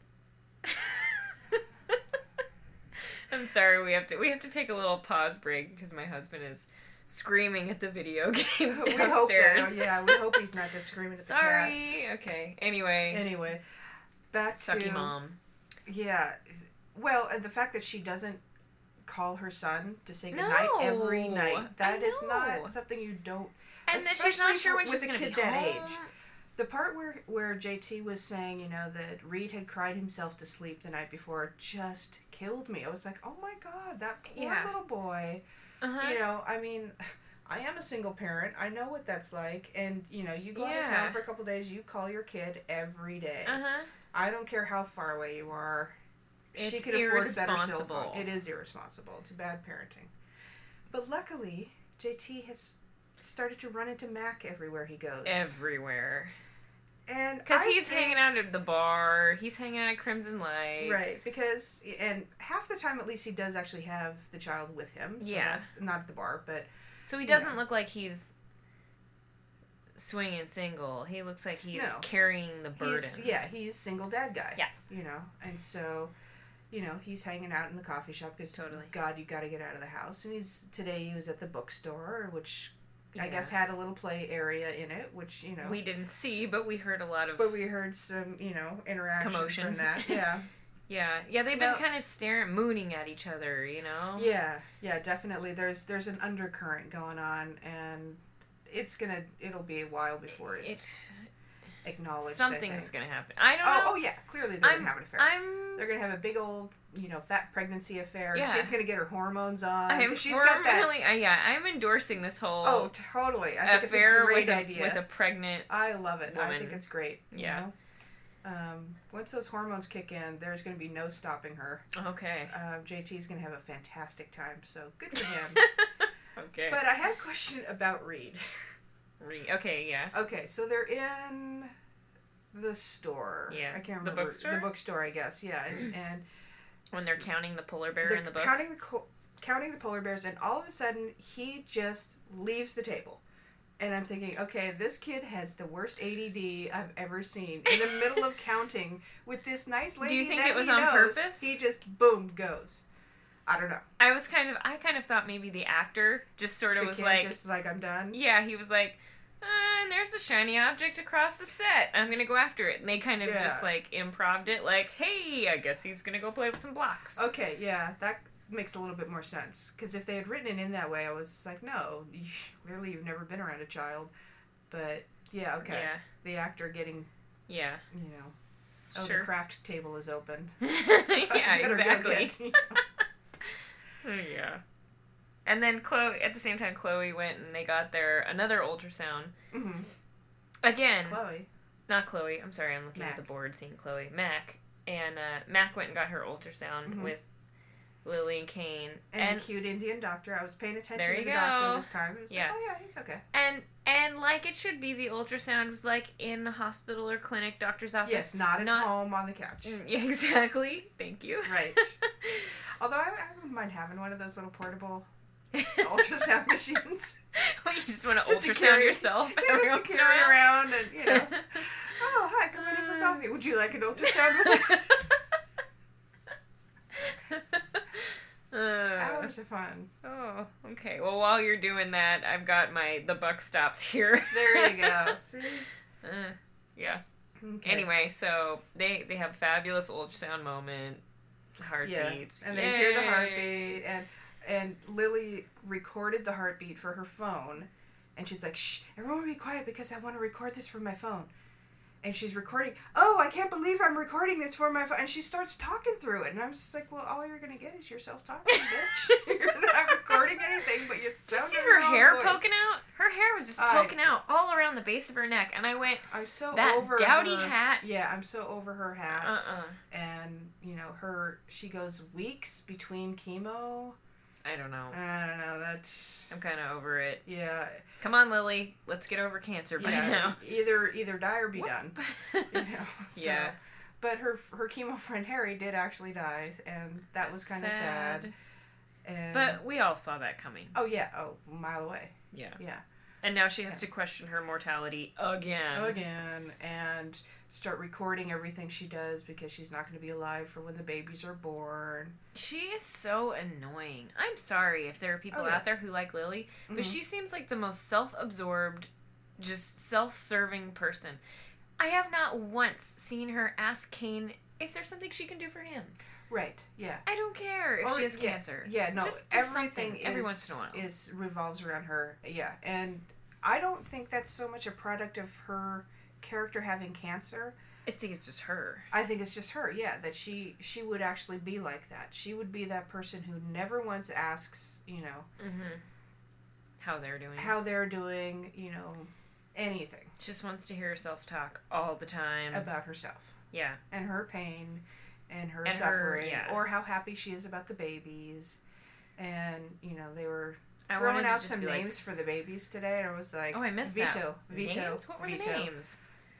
I'm sorry, we have to we have to take a little pause break because my husband is screaming at the video games downstairs. we hope that, yeah, we hope he's not just screaming at the cats. Sorry. Okay. Anyway, Anyway, back to... sucky mom. Yeah. Well, and the fact that she doesn't call her son to say goodnight No, every night, that I is know. not something you don't... And that she's not especially sure when with she's a going to be kid that home. age. The part where, where J T was saying, you know, that Reed had cried himself to sleep the night before just killed me. I was like, oh my God, that poor Yeah. little boy. Uh-huh. You know, I mean... I am a single parent. I know what that's like. And, you know, you go out of Yeah. town for a couple days, you call your kid every day. Uh-huh. I don't care how far away you are. She It's could afford a better cell irresponsible. phone. It is irresponsible. It's bad parenting. But luckily, J T has started to run into Mac everywhere he goes. Everywhere. And Because I he's think- hanging out at the bar. He's hanging out at Crimson Light. Right, because, and half the time at least he does actually have the child with him. So Yeah. that's not at the bar, but... So he You doesn't know. look like he's swinging single. He looks like he's No. carrying the burden. He's, yeah, he's single dad guy. Yeah. You know, and so, you know, he's hanging out in the coffee shop because, Totally. God, you got to get out of the house. And he's, today he was at the bookstore, which I Yeah. guess had a little play area in it, which, you know. We didn't see, but we heard a lot of... But we heard some, you know, interaction Commotion. from that. Yeah. Yeah, yeah, they've No. been kind of staring, mooning at each other, you know? Yeah, yeah, definitely. There's there's an undercurrent going on, and it's gonna it'll be a while before it's It, acknowledged. something's I think. gonna happen. I don't Oh, know. oh yeah, clearly they're I'm, gonna have an affair. I'm, They're gonna have a big old, you know, fat pregnancy affair. Yeah. She's gonna get her hormones on. I'm 'cause she's got that. firmly, uh, yeah, I'm endorsing this whole Oh, totally. I think affair it's a great with a, idea. with a pregnant. I love it. I woman. think it's great. you Yeah. know? Um, once those hormones kick in, there's gonna be no stopping her. Okay. Uh, J T's gonna have a fantastic time. So good for him. Okay. But I had a question about Reed. Re- okay, yeah. Okay, so they're in the store. Yeah, I can't the remember. bookstore? The bookstore, I guess. Yeah, and, and When they're counting the polar bear they're in the book. counting the co- counting the polar bears, and all of a sudden he just leaves the table. And I'm thinking, okay, this kid has the worst A D D I've ever seen. In the middle of counting with this nice lady Do you think that it was he on knows, purpose? he just boom goes. I don't know. I was kind of, I kind of thought maybe the actor just sort of The was kid like, just like, I'm done. yeah, he was like, uh, and there's a shiny object across the set. I'm gonna go after it. And they kind of Yeah. just like improv'd it, like, hey, I guess he's gonna go play with some blocks. Okay, yeah, that makes a little bit more sense. Because if they had written it in that way, I was just like, no, you, clearly you've never been around a child. But, yeah, okay. Yeah. The actor getting, Yeah. you know, oh, Sure. the craft table is open. yeah, Better go exactly. get- Yeah. And then Chloe, at the same time, Chloe went and they got their another ultrasound. Mhm. Again, Chloe. not Chloe. I'm sorry, I'm looking Mac. at the board seeing Chloe. Mac. And uh, Mac went and got her ultrasound Mhm. with Lily and Kane. And, And the cute Indian doctor. I was paying attention There to you the go. doctor this time. It was Yeah. like, oh yeah, he's okay. and and like it should be, the ultrasound was like in the hospital or clinic, doctor's office. Yes, not at Not- home on the couch. Mm, Yeah, exactly. Thank you. Right. Although I, I wouldn't mind having one of those little portable ultrasound machines. Well, you just want to Just to ultrasound carry- yourself. Yeah, every just to once in a carry while. around and, you know. Oh, hi, come in for coffee. Would you like an ultrasound with us? Uh, Hours of fun. oh, okay. Well, while you're doing that, I've got my the buck stops here. There you go. See? Uh, yeah. Okay. Anyway, so they they have a fabulous ultrasound moment. Heartbeats. And they hear the Yay. heartbeat, and and Lily recorded the heartbeat for her phone, and she's like, "Shh, everyone be quiet because I want to record this for my phone." And she's recording. Oh, I can't believe I'm recording this for my phone. And she starts talking through it, and I'm just like, "Well, all you're gonna get is yourself talking, bitch. You're not recording anything, but you're Did you sounding see her hair voice. poking out? Her hair was just I- poking out all around the base of her neck, and I went, I'm so that over dowdy her, hat. Yeah, I'm so over her hat. Uh-uh. And you know, her she goes weeks between chemo. I don't know. I don't know. That's I'm kind of over it. yeah. Come on, Lily. Let's get over cancer by Yeah, now. either either die or be Whoop. done. You know, so- Yeah. But her her chemo friend Harry did actually die, and that was kind of sad. And But we all saw that coming. oh yeah, oh a mile away. Yeah. Yeah, And now she has to question her mortality again. again, and start recording everything she does because she's not going to be alive for when the babies are born. She is so annoying. I'm sorry if there are people Oh, yeah. out there who like Lily, but Mhm. she seems like the most self-absorbed, just self-serving person. I have not once seen her ask Kane if there's something she can do for him. Right. Yeah. I don't care if Or- she has yeah, cancer. Yeah, no, Just do everything something is, every once in a while. is revolves around her. Yeah, and I don't think that's so much a product of her character having cancer. I think it's just her. I think it's just her. Yeah, that she she would actually be like that. She would be that person who never once asks, you know, Mm-hmm. How they're doing. how they're doing, you know, anything She just wants to hear herself talk all the time. about herself Yeah. and her pain and her And her- suffering, yeah. or how happy she is about the babies. And you know, they were I wanted throwing to out just some be like, names for the babies today, and I was like, oh, I missed Vito, that. Vito, Names? What were Vito, the names?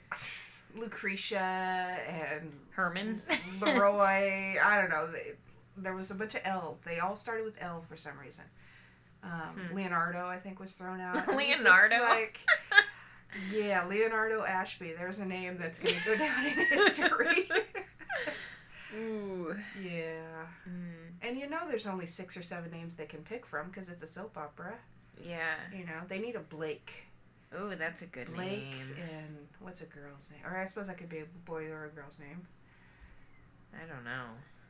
Lucretia, and Herman. Leroy. I don't know. They, there was a bunch of L. They all started with L for some reason. Um, Hmm. Leonardo, I think, was thrown out. And it was just Leonardo? like, yeah, Leonardo Ashby. There's a name that's going to go down in history. Ooh. Yeah. Mm. And you know there's only six or seven names they can pick from because it's a soap opera. Yeah. You know, they need a Blake. Ooh, that's a good Blake name. and what's a girl's name? Or I suppose that could be a boy or a girl's name. I don't know.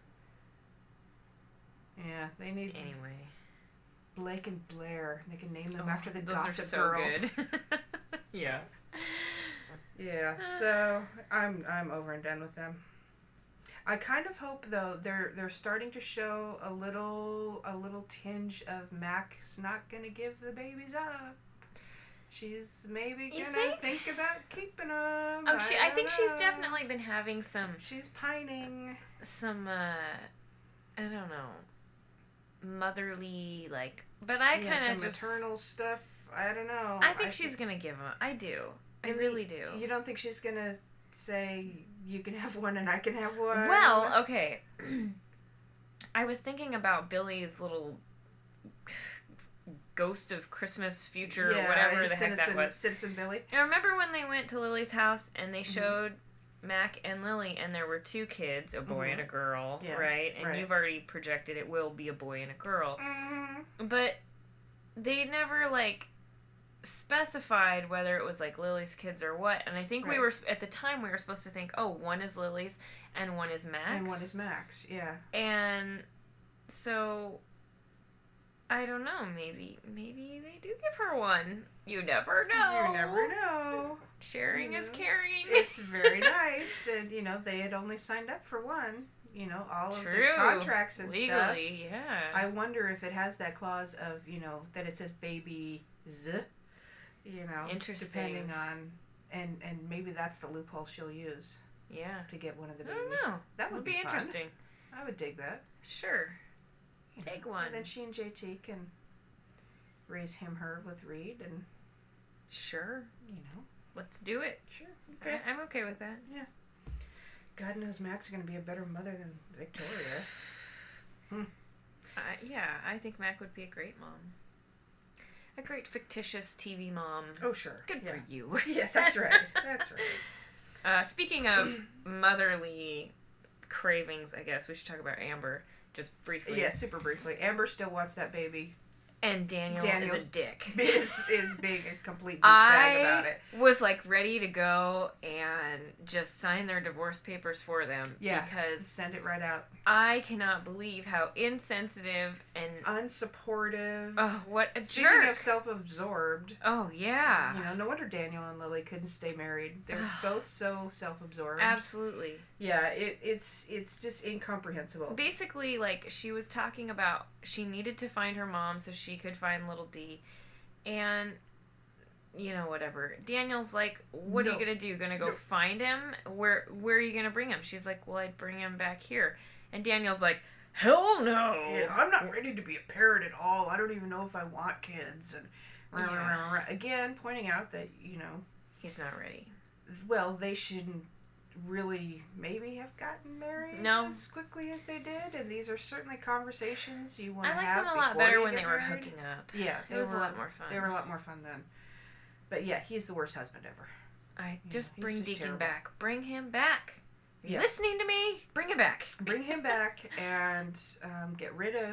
Yeah, they need Anyway. Blake and Blair. They can name them Oh, after the those Gossip are so Girls. good. yeah. Yeah, so I'm I'm over and done with them. I kind of hope though they're they're starting to show a little a little tinge of Mac's not gonna give the babies up. She's maybe You gonna think? think about keeping them. Oh, she. I don't think she's know. definitely been having some, She's pining. some. uh I don't know, motherly like. But I Yeah, kind some of just. maternal stuff. I don't know. I think she's gonna give him. I do. I And really do. You don't think she's gonna say you can have one and I can have one? Well, okay. I was thinking about Billy's little ghost of Christmas future, yeah, or whatever the Citizen, heck that was. Citizen Billy. I remember when they went to Lily's house and they Mhm. showed Mac and Lily, and there were two kids, a boy Mhm. and a girl, Yeah, right? And right. you've already projected it will be a boy and a girl. Mm-hmm. But they never, like, specified whether it was, like, Lily's kids or what. And I think we Right. were, at the time, we were supposed to think, oh, one is Lily's and one is Mac's. And one is Max, yeah. And so, I don't know, maybe, maybe they do give her one. You never know. You never know. Sharing You is know. caring. It's very nice, and you know they had only signed up for one. You know all of True. the contracts and stuff. Legally, yeah. I wonder if it has that clause of you know that it says baby z. You know, Interesting. depending on, and and maybe that's the loophole she'll use yeah. to get one of the I babies. don't know. That would Would be, be fun. interesting. I would dig that. Sure. Take one. And then she and J T can raise him, her with Reed, and sure, you know, let's do it. Sure. Okay. I, I'm okay with that. Yeah. God knows Mac's is going to be a better mother than Victoria. Hmm. Uh, yeah, I think Mac would be a great mom. A great fictitious T V mom. Oh, sure. Good yeah. for you. Yeah, that's right. That's right. Uh, speaking of motherly cravings, I guess we should talk about Amber just briefly. Yeah, super briefly. Amber still wants that baby. And Daniel Daniel's is a dick. Is, is being a complete douchebag I about it. was like ready to go and just sign their divorce papers for them. Yeah. Because send it right out. I cannot believe how insensitive and unsupportive. Oh, what a Speaking jerk. of self-absorbed. Oh, yeah. You know, no wonder Daniel and Lily couldn't stay married. They're both so self-absorbed. Absolutely. Yeah, it, it's it's just incomprehensible. Basically, like, she was talking about she needed to find her mom so she could find little D. And, you know, whatever. Daniel's like, what no. are you going to do? Going to go no. find him? Where, where are you going to bring him? She's like, well, I'd bring him back here. And Daniel's like, hell no. Yeah, I'm not ready to be a parent at all. I don't even know if I want kids. And rah, yeah. rah, rah, rah. Again, pointing out that, you know, he's not ready. Well, they shouldn't really maybe have gotten married no. as quickly as they did. And these are certainly conversations you want to have. I like them a lot better when they were married. hooking up. Yeah. It was were, a lot more fun. They were a lot more fun then. But yeah, he's the worst husband ever. I just yeah, bring just Deacon terrible. back. Bring him back. Are you yeah. listening to me? Bring him back. Bring him back and um, get rid of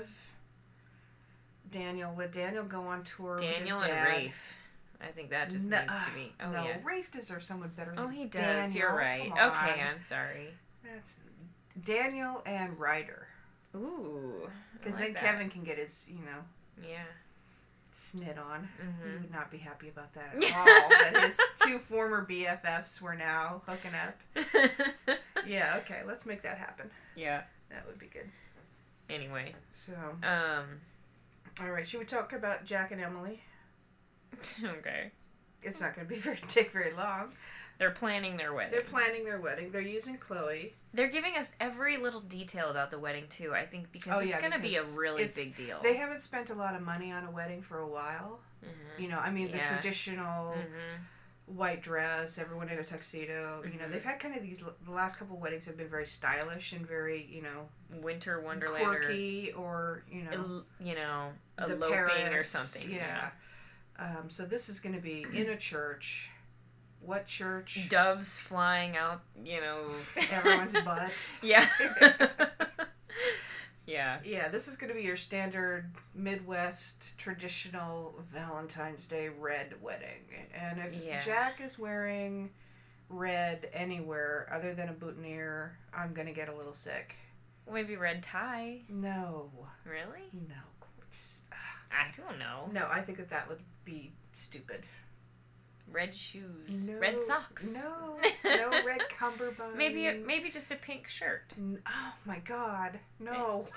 Daniel. Let Daniel go on tour Daniel with his and dad. Rafe. I think that just no, needs to be. Oh, no, yeah. Rafe deserves someone better than Oh, he does. Daniel. You're right. Come on. Okay, I'm sorry. That's Daniel and Ryder. Ooh. Because like then that. Kevin can get his, you know, yeah, snit on. mm-hmm. He would not be happy about that at all. That his two former B F Fs were now hooking up. Yeah, okay, let's make that happen. Yeah. That would be good. Anyway. So. Um. All right, should we talk about Jack and Emily? Okay. It's not going to be very take very long. They're planning their wedding. They're planning their wedding. They're using Chloe. They're giving us every little detail about the wedding too. I think because oh, it's yeah, going to be a really it's, big deal. They haven't spent a lot of money on a wedding for a while. Mm-hmm. You know, I mean, the yeah. traditional mm-hmm. white dress, everyone in a tuxedo. Mm-hmm. You know, they've had kind of these. The last couple of weddings have been very stylish and very, you know, winter wonderland, quirky, or, or you know, el- you know, the eloping Paris, or something. Yeah. yeah. Um, so this is going to be in a church. What church? Doves flying out, you know. Everyone's butt. Yeah. Yeah. Yeah, this is going to be your standard Midwest traditional Valentine's Day red wedding. And if yeah. Jack is wearing red anywhere other than a boutonniere, I'm going to get a little sick. Maybe red tie. No. Really? No. I don't know. No, I think that that would be stupid. Red shoes. No, red socks. No. No red cummerbund. Maybe a, maybe just a pink shirt. Oh my god. No.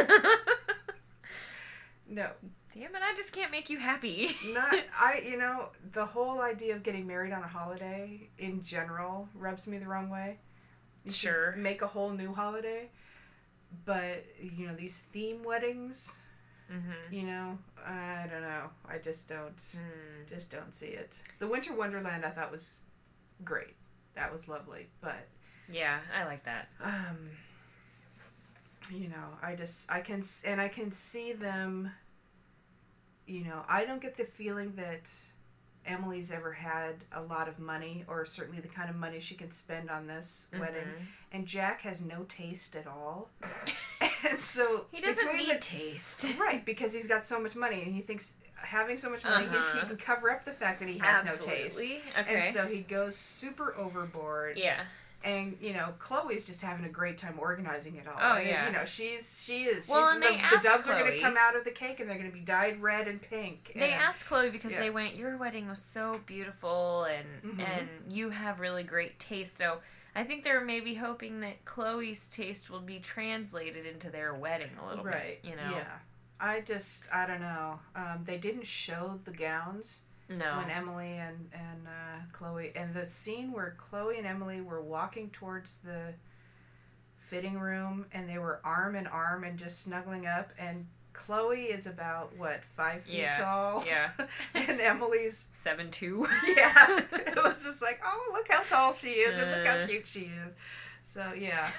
No. Damn it, I just can't make you happy. Not I you know, the whole idea of getting married on a holiday in general rubs me the wrong way. You sure. Make a whole new holiday. But, you know, these theme weddings, mm-hmm. you know, I don't know. I just don't mm. just don't see it. The Winter Wonderland I thought was great. That was lovely, but yeah, I like that. um you know, I just I can and I can see them, you know, I don't get the feeling that Emily's ever had a lot of money, or certainly the kind of money she can spend on this mm-hmm. wedding. And Jack has no taste at all. And so he doesn't between need the, taste. Right, because he's got so much money, and he thinks having so much money, uh-huh. he's, he can cover up the fact that he has Absolutely. no taste. Okay. And so he goes super overboard. Yeah. And, you know, Chloe's just having a great time organizing it all. Oh, I mean, yeah. You know, she's, she is. She's, Well, and the, they the asked doves are going Chloe- to come out of the cake, and they're going to be dyed red and pink. They and, asked Chloe because yeah. they went, your wedding was so beautiful, and Mhm. and you have really great taste. So I think they're maybe hoping that Chloe's taste will be translated into their wedding a little right. bit, you know? Yeah. I just, I don't know. Um, they didn't show the gowns. No. When Emily and, and uh, Chloe, and the scene where Chloe and Emily were walking towards the fitting room, and they were arm in arm and just snuggling up, and Chloe is about, what, five feet Yeah. tall? Yeah. And Emily's... seven two. Yeah. It was just like, oh, look how tall she is and look how Uh. cute she is. So, yeah.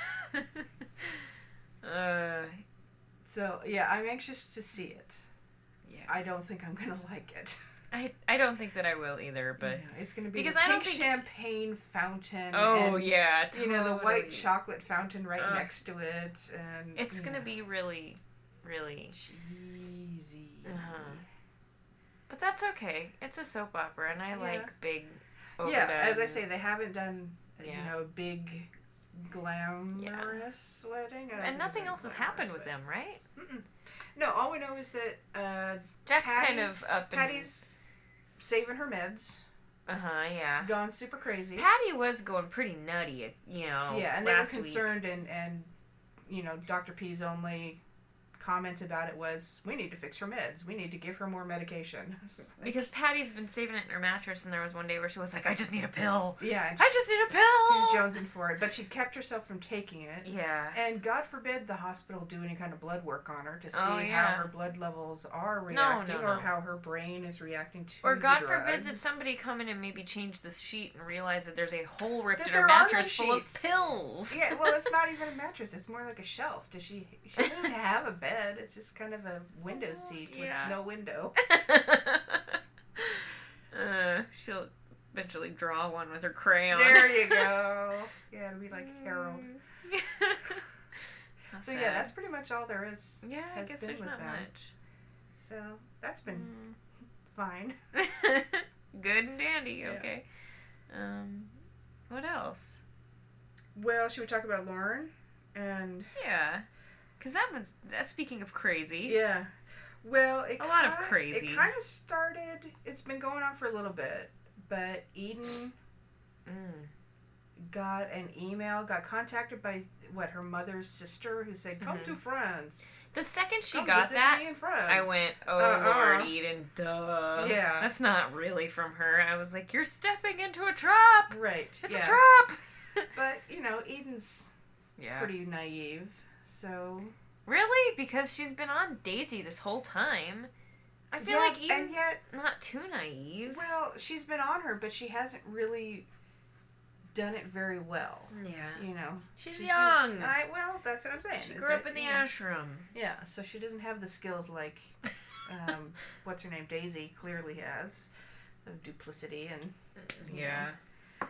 uh, So, yeah, I'm anxious to see it. yeah. I don't think I'm going to like it. I, I don't think that I will either, but... Yeah, it's going to be Because the I don't pink think- champagne fountain. Oh, and, yeah, You know, the white totally. chocolate fountain right Ugh. next to it. And It's you gonna know, be really, really... cheesy. Uh-huh. But that's okay. It's a soap opera, and I Yeah. like big, Yeah, overdone... as I say, they haven't done, Yeah. you know, a big glamorous wedding. I don't And think nothing it's else has glamorous, happened with but- them, right? Mm-mm. No, all we know is that uh, Jack's Patty- kind of up and... Patty's saving her meds, Uh-huh, yeah. gone super crazy. Patty was going pretty nutty, you know, Yeah, and they were last week. concerned, and, and, you know, Doctor P's only comment about it was, we need to fix her meds. We need to give her more medication. It's like- Because Patty's been saving it in her mattress, and there was one day where she was like, I just need a pill. yeah, and I she- just need a pill! she's jonesing for it, but she kept herself from taking it. Yeah. And God forbid the hospital do any kind of blood work on her to see Oh, yeah. how her blood levels are reacting no, or no. how her brain is reacting to Or the God forbid that drugs. somebody come in and maybe change the sheet and realize that there's a hole ripped That in her there are no mattress full of sheets. pills. Yeah, well, it's not even a mattress. It's more like a shelf. Does she? She doesn't even have a bed. It's just kind of a window seat Yeah. with no window. uh, she'll eventually draw one with her crayon. There you go. Yeah, it'll be like Harold. How So sad. yeah, that's pretty much all there is. Yeah, I has guess been there's with not them. much. So that's been fine. Mm. Good and dandy, Yeah. okay. Um, what else? Well, should we talk about Lauren? And Yeah. Because that was, that's speaking of crazy. yeah, well, it A lot of ki- crazy. It kind of started. It's been going on for a little bit, but Eden Mm. got an email, got contacted by what her mother's sister, who said, "Come Mhm. to France. The second she Come got visit that, me in France." I went, oh, Uh-uh. Lord, Eden, duh. Yeah. That's not really from her. I was like, you're stepping into a trap. Right. It's yeah. a trap. But you know, Eden's Yeah. pretty naive, so Really? Because she's been on Daisy this whole time. I feel yeah, like and Eden's yet, not too naive. well, she's been on her, but she hasn't really done it very well. Yeah. You know, She's, She's young. been- I well, that's what I'm saying. she is grew up that, in the you know, ashram. Yeah, so she doesn't have the skills like, um, what's her name, Daisy clearly has, of duplicity and. you Yeah. know.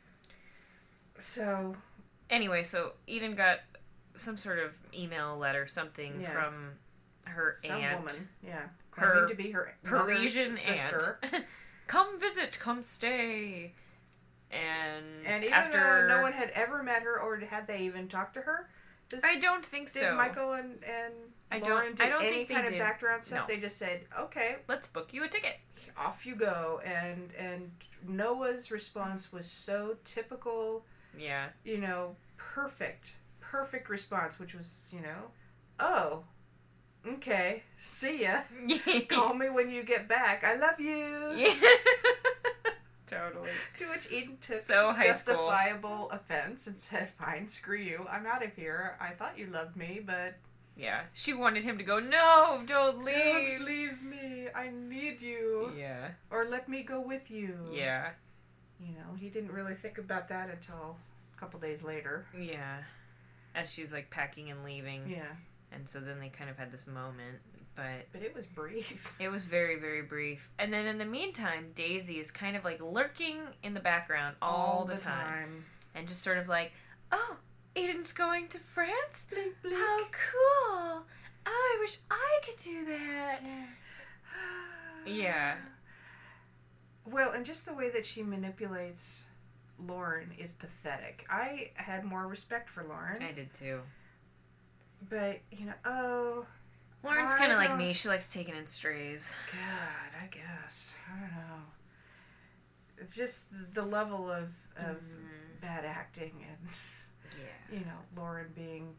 So Anyway, so Eden got some sort of email letter, something Yeah. from her some aunt. woman, yeah, Her claiming to be her Parisian mother's sister. aunt. Come visit, come stay. And, And even after though no one had ever met her, or had they even talked to her, this, I don't think did so. Michael and, and I don't- Lauren did I don't any think they kind of did. background stuff. No. They just said, "Okay, Let's book you a ticket. off you go." And and Noah's response was so typical, Yeah. you know, perfect, perfect response, which was, you know, "Oh, okay, see ya. Call me when you get back. I love you." Yeah. Totally. To which Eden took So high school. justifiable offense and said, "Fine, screw you. I'm out of here. I thought you loved me, but Yeah. She wanted him to go, no, don't leave. don't leave me. I need you. Yeah. Or let me go with you." Yeah. You know, he didn't really think about that until a couple days later. Yeah. As she's like packing and leaving. Yeah. And so then they kind of had this moment. But But it was brief. it was very, very brief. And then in the meantime, Daisy is kind of like lurking in the background all, the, time. And just sort of like, oh, Eden's going to France? Blink, blink. How cool. Oh, I wish I could do that. Yeah. Well, and just the way that she manipulates Lauren is pathetic. I had more respect for Lauren. I did too. But, you know, oh, Lauren's I kind of like don't- me. She likes taking in strays. God, I guess. I don't know. It's just the level of, of Mhm. bad acting and, Yeah. you know, Lauren being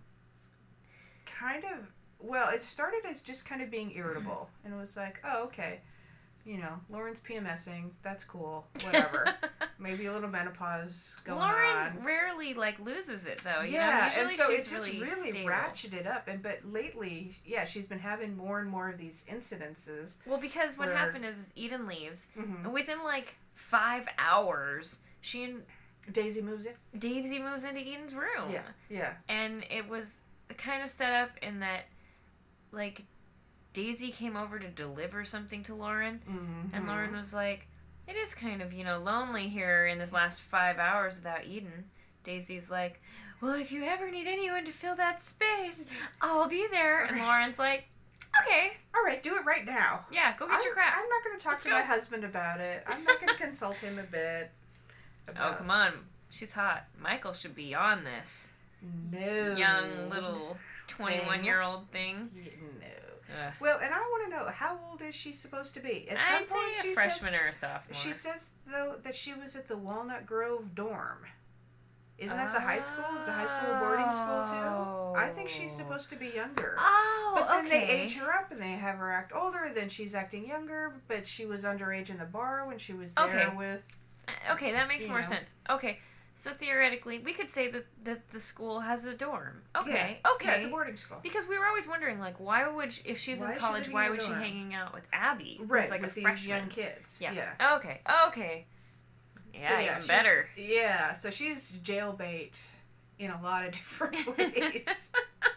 kind of, well, it started as just kind of being irritable. And it was like, oh, okay. you know, Lauren's PMSing. That's cool. Whatever. Maybe a little menopause going Lauren on. rarely like loses it though. You Yeah, know? Usually and so she's it just really, really stable. ratcheted up. And but lately, yeah, she's been having more and more of these incidences. Well, because what where- happened is Eden leaves, Mm-hmm. and within like five hours, she and Daisy moves in. Daisy moves into Eden's room. Yeah, yeah. And it was kind of set up in that, like, Daisy came over to deliver something to Lauren, Mm-hmm. and Lauren was like, it is kind of, you know, lonely here in this last five hours without Eden. Daisy's like, well, if you ever need anyone to fill that space, I'll be there. And Lauren's like, okay. All right, do it right now. Yeah, go get I'm, your crap. I'm not going to talk Let's to go. my husband about it. I'm not going to consult him a bit. Oh, About, come on. She's hot. Michael should be on this. No. Young little twenty-one-year-old thing. Yeah, no. Ugh. Well, and I want to know, how old is she supposed to be? At I'd some point, say she a freshman or a sophomore. says she says though that she was at the Walnut Grove dorm. Isn't that the high school? Is the high school a boarding school too? I think she's supposed to be younger. Oh, But then okay. they age her up and they have her act older. Then she's acting younger, but she was underage in the bar when she was there Okay. with. Okay, that makes You more know. sense. Okay, so theoretically, we could say that, that the school has a dorm. Okay, Yeah. okay. Yeah, it's a boarding school. Because we were always wondering, like, why would she, if she's Why in is she college, living why in a would she dorm? hanging out with Abby, who's Right, like with a these freshman? young kids. Yeah. Yeah. Okay. Okay. Yeah, So, even she's- better. Yeah, so she's jailbait in a lot of different ways.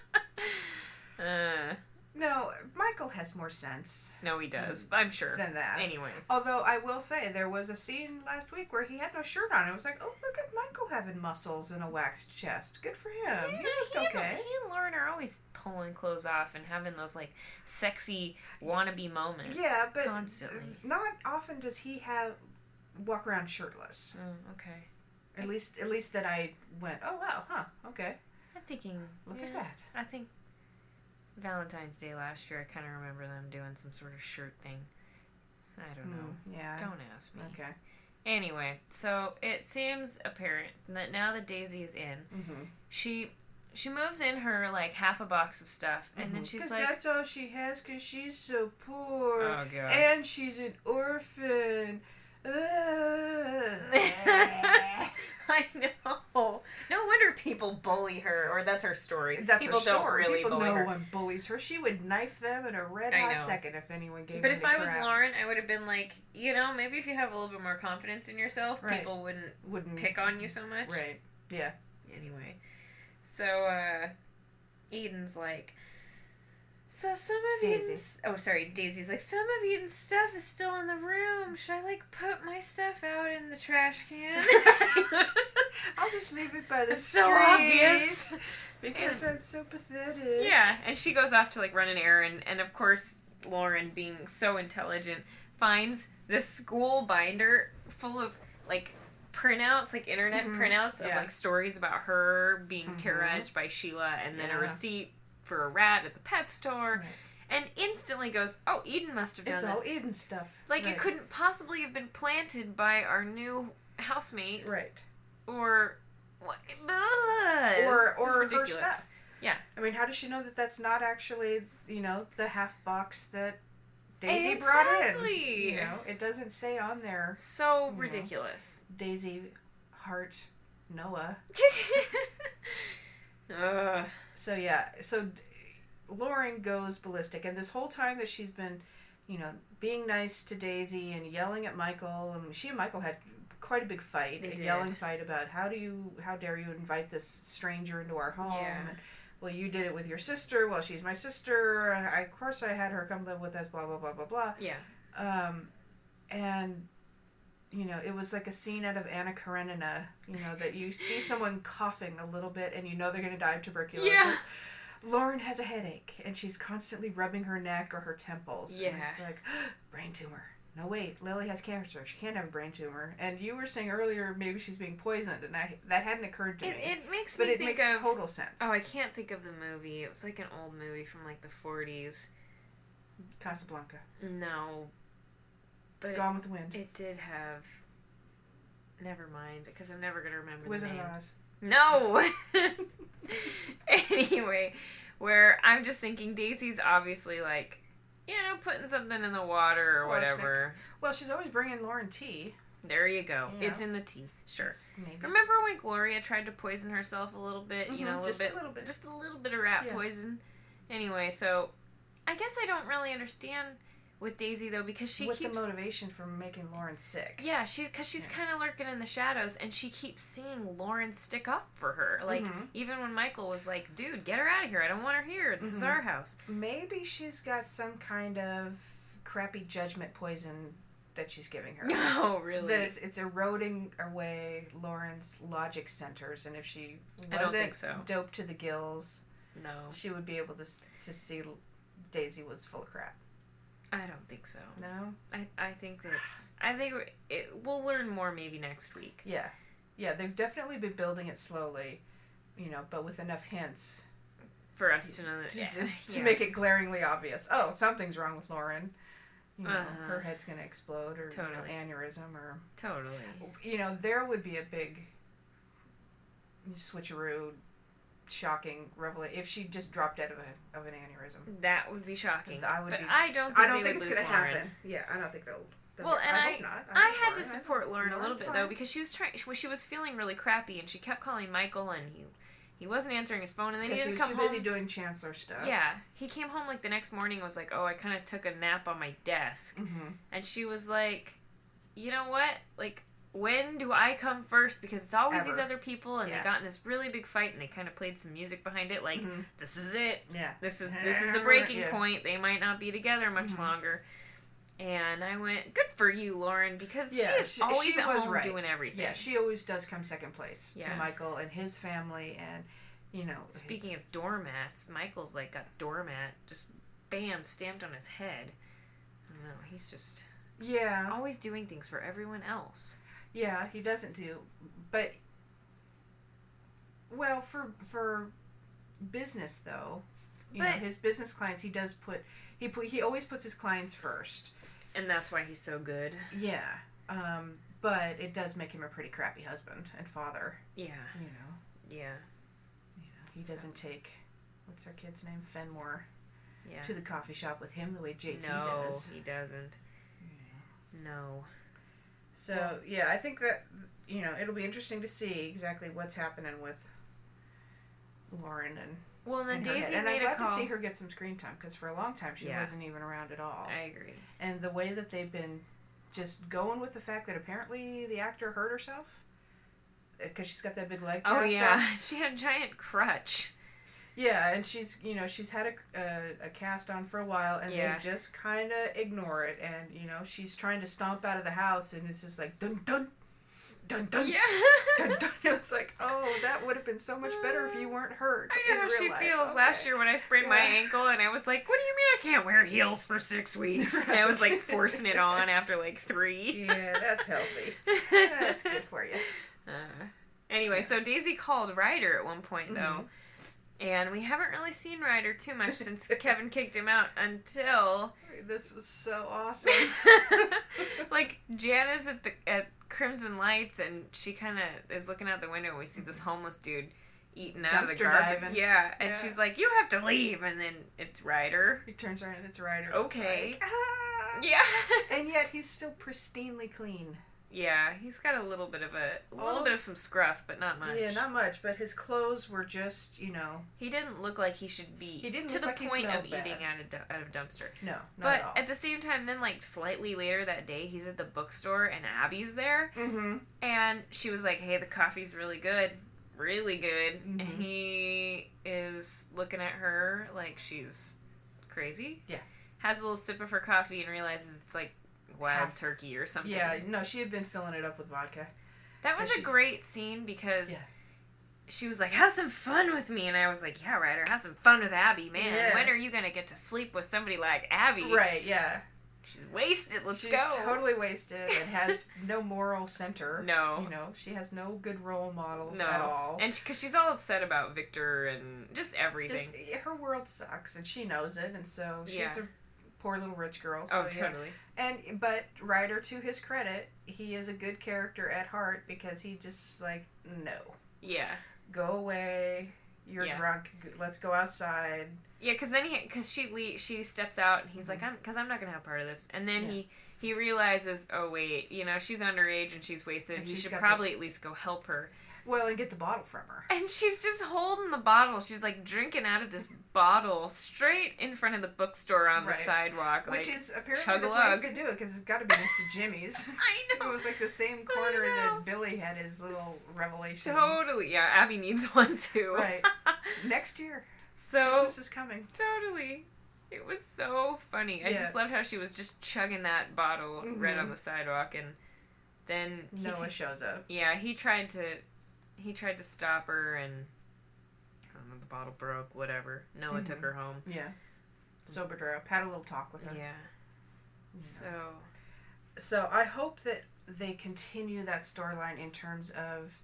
uh, No, Michael has more sense no, he does. I'm sure. than that. Anyway. Although I will say there was a scene last week where he had no shirt on. It was like, oh, look at Michael having muscles and a waxed chest. Good for him. Yeah, he looked he and- okay. he and Lauren are always pulling clothes off and having those like sexy wannabe moments. Yeah, but constantly. not often does he have walk around shirtless. Oh, okay. At least, at least that I went, oh wow, huh, okay. I'm thinking. Look yeah, at that. I think Valentine's Day last year. I kind of remember them doing some sort of shirt thing. I don't know. Mm, yeah. Don't ask me. Okay. Anyway, so it seems apparent that now that Daisy is in, Mm-hmm. she she moves in her like half a box of stuff, and then she's like, that's all she has because she's so poor. "Oh god." And she's an orphan. I know. No wonder people bully her, or that's her story. That's people her don't story. really People bully no her. one bullies her. She would knife them in a red I hot know. second if anyone gave But her if any I was crap. Lauren, I would have been like, you know, maybe if you have a little bit more confidence in yourself, Right. people wouldn't wouldn't pick on you so much. Right. Yeah. Anyway, so uh, Eden's like, so some of Daisy. Eden's, oh sorry, Daisy's like, some of Eden's stuff is still in the room. Should I like put my stuff out in the trash can? Right. I'll just leave it by the It's street. so obvious. Because I'm so pathetic. Yeah, and she goes off to like run an errand, and of course Lauren, being so intelligent, finds this school binder full of like printouts, like internet Mhm. printouts of Yeah. like stories about her being Mhm. terrorized by Sheila, and then Yeah. a receipt for a rat at the pet store, Right. and instantly goes, "Oh, Eden must have done It's this. all Eden stuff. like right. it couldn't possibly have been planted by our new housemate, Right. or what? Or It's just or her ridiculous. stuff. Yeah. I mean, how does she know that that's not actually, you know, the half box that Daisy brought in? Exactly. You know, it doesn't say on there So You know. ridiculous. Daisy Hart Noah. Ugh. So yeah, so d- Lauren goes ballistic, and this whole time that she's been, you know, being nice to Daisy and yelling at Michael, and she and Michael had quite a big fight, They a did. yelling fight about how do you, how dare you invite this stranger into our home? Yeah. And, well, you did it with your sister. Well, she's my sister. I, of course, I had her come live with us. Blah blah blah blah blah. Yeah. Um, and you know, it was like a scene out of Anna Karenina. You know, that you see someone coughing a little bit, and you know they're going to die of tuberculosis. Yeah. Lauren has a headache, and she's constantly rubbing her neck or her temples. And Yeah. it's like, brain tumor. No, wait, Lily has cancer. She can't have a brain tumor. And you were saying earlier maybe she's being poisoned, and I, that hadn't occurred to It, me. it makes but me it think makes of. total sense. Oh, I can't think of the movie. It was like an old movie from like the forties. Casablanca. No. But Gone with the Wind. it did have. Never mind, because I'm never gonna remember Wizard the of name. Oz. No. Anyway, where I'm just thinking Daisy's obviously like you know, putting something in the water or Arsenic. whatever. Well, she's always bringing Lauren tea. There you go. You It's know. in the tea. Sure. It's- maybe it's- Remember when Gloria tried to poison herself a little bit? You Mhm, know, a little just a bit, little bit. just a little bit of rat Yeah. poison. Anyway, so I guess I don't really understand with Daisy though, because she with keeps the motivation for making Lauren sick. yeah, she because she's Yeah. kind of lurking in the shadows, and she keeps seeing Lauren stick up for her. Like Mhm. even when Michael was like, "Dude, get her out of here! I don't want her here. This is Mhm. our house." Maybe she's got some kind of crappy judgment poison that she's giving her. No, really. That it's, it's eroding away Lauren's logic centers, and if she wasn't I don't think so. doped to the gills, No, she would be able to s- to see Daisy was full of crap. I don't think so. No? I I think that's I think we're- it, we'll learn more maybe next week. Yeah. Yeah, they've definitely been building it slowly, you know, but with enough hints For us to know that to, yeah, to yeah. make it glaringly obvious. Oh, something's wrong with Lauren. You know, Uh-huh. her head's going to explode or Totally. you know, aneurysm or... Totally. You know, there would be a big switcheroo, shocking revelation if she just dropped out of a of an aneurysm. That would be shocking. I would but be- I don't think I don't they think would it's lose going to Lauren. happen. Yeah, I don't think they'll. they'll Well, get- and I, I, hope not. I hope had Lauren- to support Lauren a little Lauren's bit fine. though, because she was trying. She, she was feeling really crappy, and she kept calling Michael, and he he wasn't answering his phone, and then he Because didn't he was come too home. busy doing Chancellor stuff. Yeah, he came home like the next morning and was like, "Oh, I kind of took a nap on my desk," Mm-hmm. and she was like, "You know what? Like, when do I come first? Because it's always Ever. these other people, and Yeah. they got in this really big fight, and they kind of played some music behind it, like." Mhm. This is it. Yeah. This is this is the breaking Yeah. point. They might not be together much Mhm. longer. And I went, good for you, Lauren, because Yeah, she is she- always she at was home right. doing everything. Yeah, she always does come second place Yeah. to Michael and his family, and you know. Speaking of doormats, Michael's like got doormat just bam stamped on his head. I don't know, he's just Yeah, always doing things for everyone else. yeah, he doesn't do, but well, for for business though, you know, But- his business clients, he does put he put he always puts his clients first. And that's why he's so good. Yeah, um, but it does make him a pretty crappy husband and father. Yeah. You know, Yeah. you know, he doesn't take what's our kid's name, Fenmore, Yeah. to the coffee shop with him the way J T no, does. he doesn't. No. So Well- yeah, I think that you know it'll be interesting to see exactly what's happening with Lauren and, Well, and then and her Daisy head. And I'm made a glad call. to see her get some screen time because for a long time she Yeah. wasn't even around at all. I agree. And the way that they've been just going with the fact that apparently the actor hurt herself because she's got that big leg cast Oh yeah, on. she had a giant crutch. Yeah, and she's you know she's had a, a, a cast on for a while, and Yeah. they just kind of ignore it, and you know she's trying to stomp out of the house, and it's just like dun dun dun dun Yeah. dun dun. It's like, oh, that would have been so much better if you weren't hurt. I know in how real she life. feels. Last Okay. year when I sprained my Yeah. ankle, and I was like, "What do you mean I can't wear heels for six weeks?" And I was like forcing it on after like three. Yeah, that's healthy. That's good for you. Uh, anyway, so Daisy called Ryder at one point though, Mhm. and we haven't really seen Ryder too much since Kevin kicked him out until This was so awesome. like Jan is at the at Crimson Lights, and she kind of is looking out the window, and we see this homeless dude eating out of the Dumpster garbage. diving. Yeah, and Yeah. she's like, "You have to leave," and then it's Ryder. He turns around and it's Ryder. It's Okay. like, ah. Yeah. And yet he's still pristinely clean. Yeah, he's got a little bit of a, a little Oh. bit of some scruff, but not much. Yeah, not much, but his clothes were just, you know, He didn't look like he should be. He didn't to look the like he point of smelled eating bad. out of du- out of dumpster. no, not But at all. at the same time, then like slightly later that day, he's at the bookstore and Abby's there, Mm-hmm. and she was like, "Hey, the coffee's really good, really good." And Mhm. he is looking at her like she's crazy. Yeah. Has a little sip of her coffee and realizes it's like wild Half- turkey or something. Yeah, no, she had been filling it up with vodka. That was And a she- great scene because Yeah. she was like, "Have some fun with me," and I was like, "Yeah, Ryder, have some fun with Abby, man. Yeah. When are you gonna get to sleep with somebody like Abby? Right, yeah. She's wasted. Let's She's go." totally wasted and has no moral center. No. You know, she has no good role models No. at all. And because she's all upset about Victor and just everything. Just, her world sucks, and she knows it, and so she's Yeah. a poor little rich girl. So, oh, yeah. totally. And but Ryder, to his credit, he is a good character at heart because he just like no, Yeah. go away, You're Yeah. drunk. G- Let's go outside. Yeah, because then he, because she le- she steps out and he's Mhm. like, I'm, because I'm not gonna have part of this. And then Yeah. he he realizes, oh wait, you know, she's underage and she's wasted. And he she's should got probably this- at least go help her. Well, and get the bottle from her. And she's just holding the bottle. She's like drinking out of this bottle straight in front of the bookstore on Right. the sidewalk. Which like, is apparently chug the a place lug. to do it, because it's got to be next to Jimmy's. I It know. was like the same corner know. that Billy had his little revelation. Totally. Yeah, Abby needs one too. Right. Next year. So Christmas is coming. totally. It was so funny. I Yeah. just loved how she was just chugging that bottle right Mhm. on the sidewalk, and then he, Noah shows up. yeah, he tried to he tried to stop her, and I don't know, the bottle broke. Whatever. Noah Mhm. took her home. Yeah. Sobered her up. Had a little talk with her. Yeah. You know. So So I hope that they continue that storyline in terms of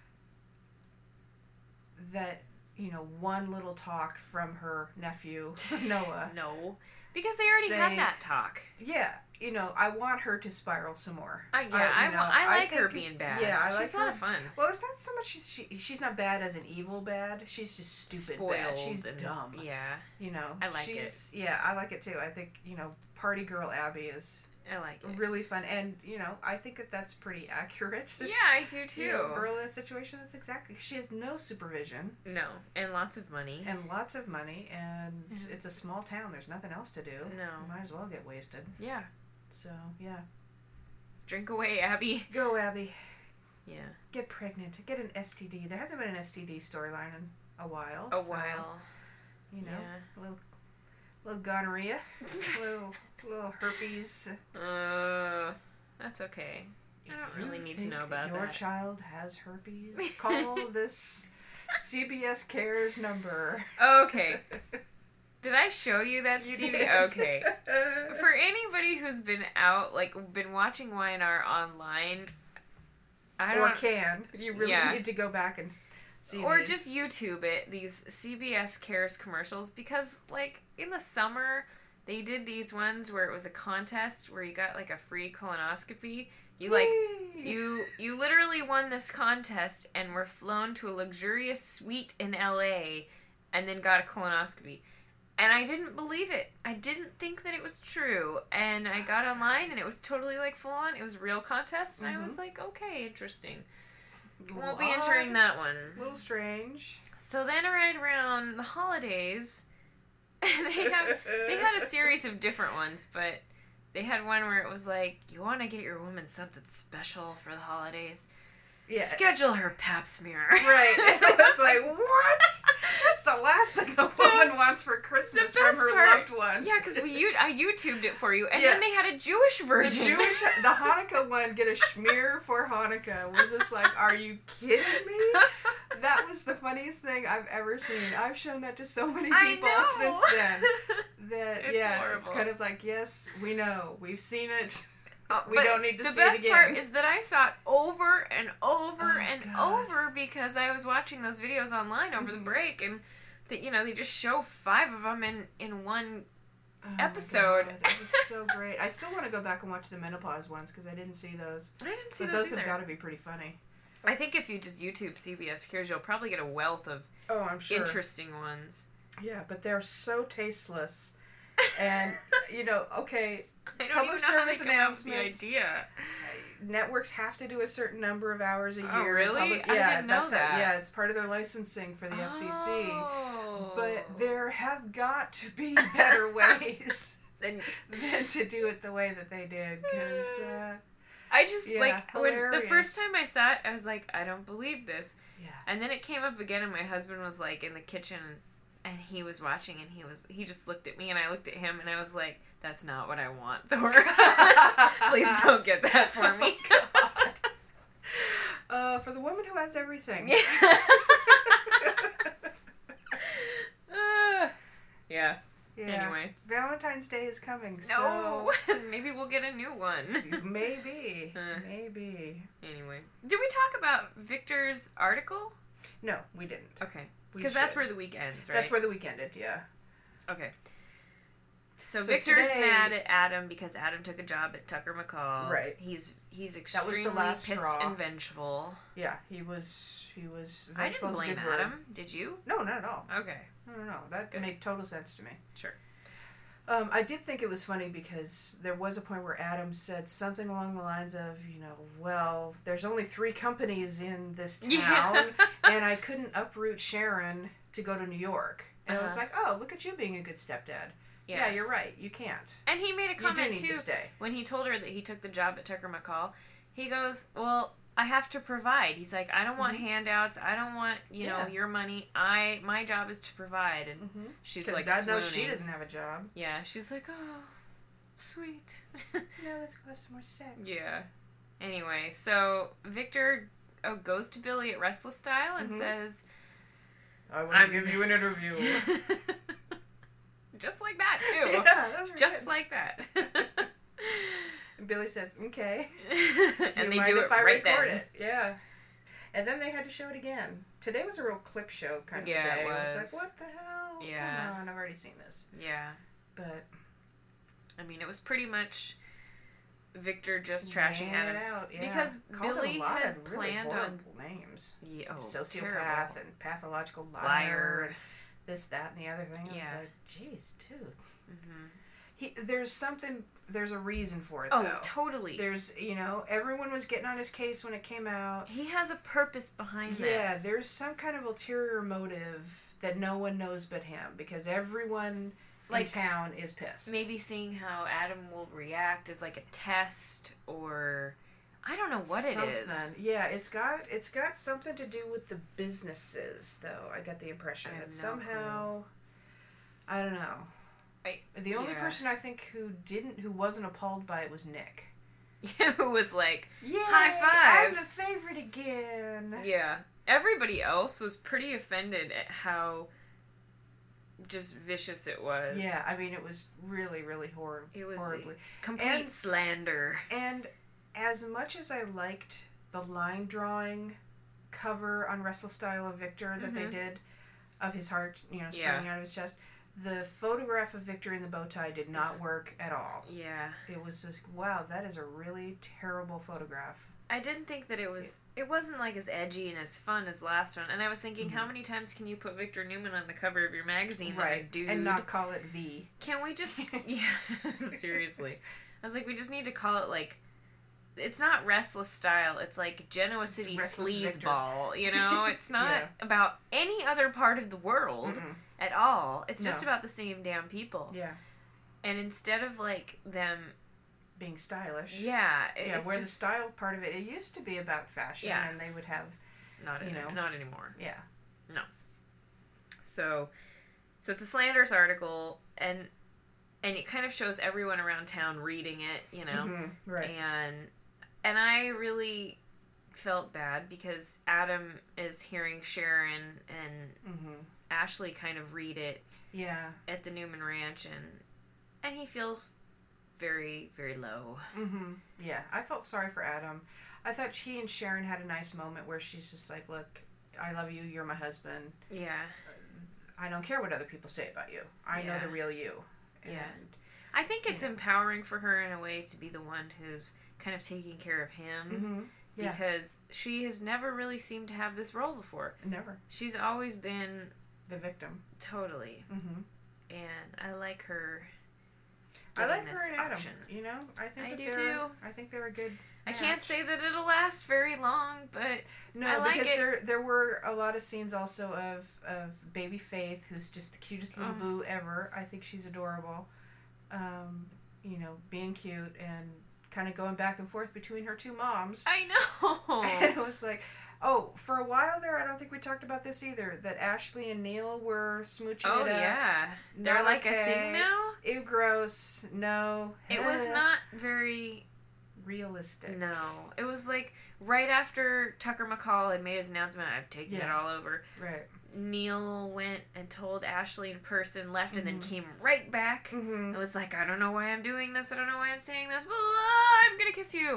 that, you know, one little talk from her nephew, Noah. no, because they already had Say- that talk. Yeah, you know, I want her to spiral some more. I, yeah, I, you know, wa- I like her think- being bad. Yeah, I like She's a her. lot of fun. Well, it's not so much she's, she, she's not bad as an evil bad. She's just stupid bad. Spoiled She's and- dumb. Yeah, You know, I like she's, it. Yeah, I like it too. I think, you know, Party Girl Abby is I like it. really fun, and you know, I think that that's pretty accurate. Yeah, I do too. You know, girl in that situation, that's exactly. She has no supervision No, and lots of money. and lots of money, and Yeah. it's a small town. There's nothing else to do. No. Might as well get wasted. Yeah, So yeah, drink away, Abby. go Abby. Yeah, Get pregnant. Get an S T D. There hasn't been an S T D storyline in a while. a so, while. You know, Yeah. a little, little gonorrhea, little, little herpes. Uh, that's okay. I If don't you really need to think know about your that. child has herpes, call this C B S Cares number. Okay. Did I show you that You C V? did. Okay. For anybody who's been out, like, been watching Y N R online, I or don't... can. You really Yeah. need to go back and see Or these. just YouTube it, these C B S Cares commercials, because, like, in the summer, they did these ones where it was a contest where you got, like, a free colonoscopy. You, like, Whee! you you literally won this contest and were flown to a luxurious suite in L A and then got a colonoscopy. And I didn't believe it. I didn't think that it was true. And I got online and it was totally, like, full on. It was a real contest, and I was Mhm. like, okay, interesting. Little We'll be entering odd, that one. little strange. So then right around the holidays, they have they had a series of different ones, but they had one where it was like, you want to get your woman something special for the holidays? Yeah. Schedule her pap smear. Right. It was like, what? That's the last thing a So, woman wants for Christmas the from best her part- loved one. Yeah, because we I YouTubed it for you, and Yeah. then they had a Jewish The version. Jewish, the Hanukkah one, get a schmear for Hanukkah, was just like, are you kidding me? That was the funniest thing I've ever seen. I've shown that to so many I people know. since then. That, It's yeah, horrible. it's kind of like, yes, we know. We've seen it. Oh, We but don't need to the see it best again. part is that I saw it over and over Oh, and God. over because I was watching those videos online over the Mhm. break, and that you know they just show five of them in in one. Oh my Episode. God, it was so great. I still want to go back and watch the menopause ones because I didn't see those. I didn't see But those, those either. have got to be pretty funny. I think if you just YouTube C B S Cares, you'll probably get a wealth of Oh, I'm sure. interesting ones. Yeah, but they're so tasteless. And, you know, okay, I don't Public even know how they service come up with the announcements. idea. networks have to do a certain number of hours a year. Oh, really? Public- I yeah, didn't know that's that. How, yeah, it's part of their licensing for the F C C. Oh. But there have got to be better ways Then than to do it the way that they did. Because, uh, I just Yeah, like when the hilarious. first time I saw it, I was like, I don't believe this. yeah. And then it came up again, and my husband was like in the kitchen, and he was watching, and he was he just looked at me, and I looked at him, and I was like, that's not what I want, Thor. Please don't get that for me. Oh, God. Uh, for the woman who has everything. Uh, yeah. Yeah. Anyway. Valentine's Day is coming, No. so Maybe we'll get a new one. maybe, Uh. maybe. Anyway, did we talk about Victor's article? No, we didn't. Okay, We because that's should. where the week ends, right? That's where the week ended. Yeah. Okay. So, So Victor's today- mad at Adam because Adam took a job at Tucker McCall. Right. He's he's That was extremely the last pissed straw. and vengeful. Yeah, he was. He was. I didn't vengeful is a blame good word. Adam. Did you? No, not at all. Okay. No, no, no. That Good. made total sense to me. Sure. Um, I did think it was funny because there was a point where Adam said something along the lines of, you know, well, there's only three companies in this town, Yeah. and I couldn't uproot Sharon to go to New York. And I was Uh-huh. like, oh, look at you being a good stepdad. Yeah, you're right. You can't. And he made a You do comment need too to stay. when he told her that he took the job at Tucker McCall. He goes, "Well, I have to provide." He's like, "I don't want Mhm. handouts. I don't want you know Yeah. your money. I my job is to provide." And Mm-hmm. she's Because like, God knows she swooning. doesn't have a job. Yeah, she's like, "Oh, sweet." No, let's go have some more sex. Yeah. Anyway, so Victor oh, goes to Billy at Restless Style and Mhm. says, I want I'm- to give you an interview. just like that too. Yeah, that was Just good. like that. And Billy says, okay. and they mind do if it I right record then. it? Yeah. And then they had to show it again. Today was a real clip show kind of Yeah, day. it was. was. like, what the hell? Yeah. Come on, I've already seen this. Yeah. But I mean, it was pretty much Victor just trashing ran Adam. it out, yeah. Because Called Billy him a lot had of really planned on- horrible names. Yeah, oh, Sociopath terrible. and pathological liar, Liar. and this, that, and the other thing. I Yeah. was like, jeez, dude. hmm He, there's something, there's a reason for it, Oh, though. totally. There's, you know, everyone was getting on his case when it came out. He has a purpose behind Yeah, this. there's some kind of ulterior motive that no one knows but him because everyone Like, in town is pissed. Maybe seeing how Adam will react is like a test, or I don't know what something. it is. Yeah, it's got it's got something to do with the businesses, though. I got the impression I that have no somehow, I don't know. I- the only yeah. person I think who didn't, who wasn't appalled by it was Nick. Who was like, Yeah, High I'm five. the favorite again. yeah. Everybody else was pretty offended at how just vicious it was. Yeah, I mean, it was really, really hor- It was horribly. complete And- slander. And as much as I liked the line drawing cover on Restless Style of Victor that they Mhm. did, of his heart, you know, Yeah. springing out of his chest, the photograph of Victor in the bow tie did not Yes. work at all. Yeah. It was just, wow, that is a really terrible photograph. I didn't think that it was. It wasn't like as edgy and as fun as the last one. And I was thinking, how Mhm. many times can you put Victor Newman on the cover of your magazine? Like, Right. dude, And not call it V. can we just? Yeah, seriously. I was like, we just need to call it like. It's not Restless Style. It's like Genoa City Restless Victor. Sleazeball. You know, it's not Yeah. about any other part of the world Mm-mm. at all. It's No. just about the same damn people. Yeah. And instead of like them, Being stylish. yeah, it- Yeah, it's where the just style part of it, it used to be about fashion, Yeah. and they would have, not you any- know. not anymore. yeah. So, so it's a slanderous article, and and it kind of shows everyone around town reading it, you know, Mhm. Right. and and I really felt bad because Adam is hearing Sharon and hmm Ashley kind of read it Yeah. at the Newman Ranch, and and he feels very very low. hmm Yeah, I felt sorry for Adam. I thought she and Sharon had a nice moment where she's just like, look, I love you, you're my husband. Yeah, I don't care what other people say about you. I know Yeah. the real you. And Yeah. I think it's Yeah. empowering for her in a way to be the one who's kind of taking care of him. hmm Yeah. Because she has never really seemed to have this role before. Never. She's always been The victim. totally, hmm and I like her. I like getting her this and Adam. option. You know, I think I that do they're, too. I think they're a good. I can't match. say that it'll last very long, but No, I like because it. there there were a lot of scenes also of of baby Faith, who's just the cutest little Oh. boo ever. I think she's adorable. Um, you know, being cute and kind of going back and forth between her two moms. I know. And it was like, oh, for a while there, I don't think we talked about this either. That Ashley and Neil were smooching oh it up. yeah, they're Not like a okay. thing now. Ew, gross. No. It was not very. realistic. No, it was like right after Tucker McCall had made his announcement. I've taken it Yeah. all over. Right. Neil went and told Ashley in person, left, and then Mhm. came right back. Mm-hmm. It was like, I don't know why I'm doing this. I don't know why I'm saying this. Blah, I'm gonna kiss you.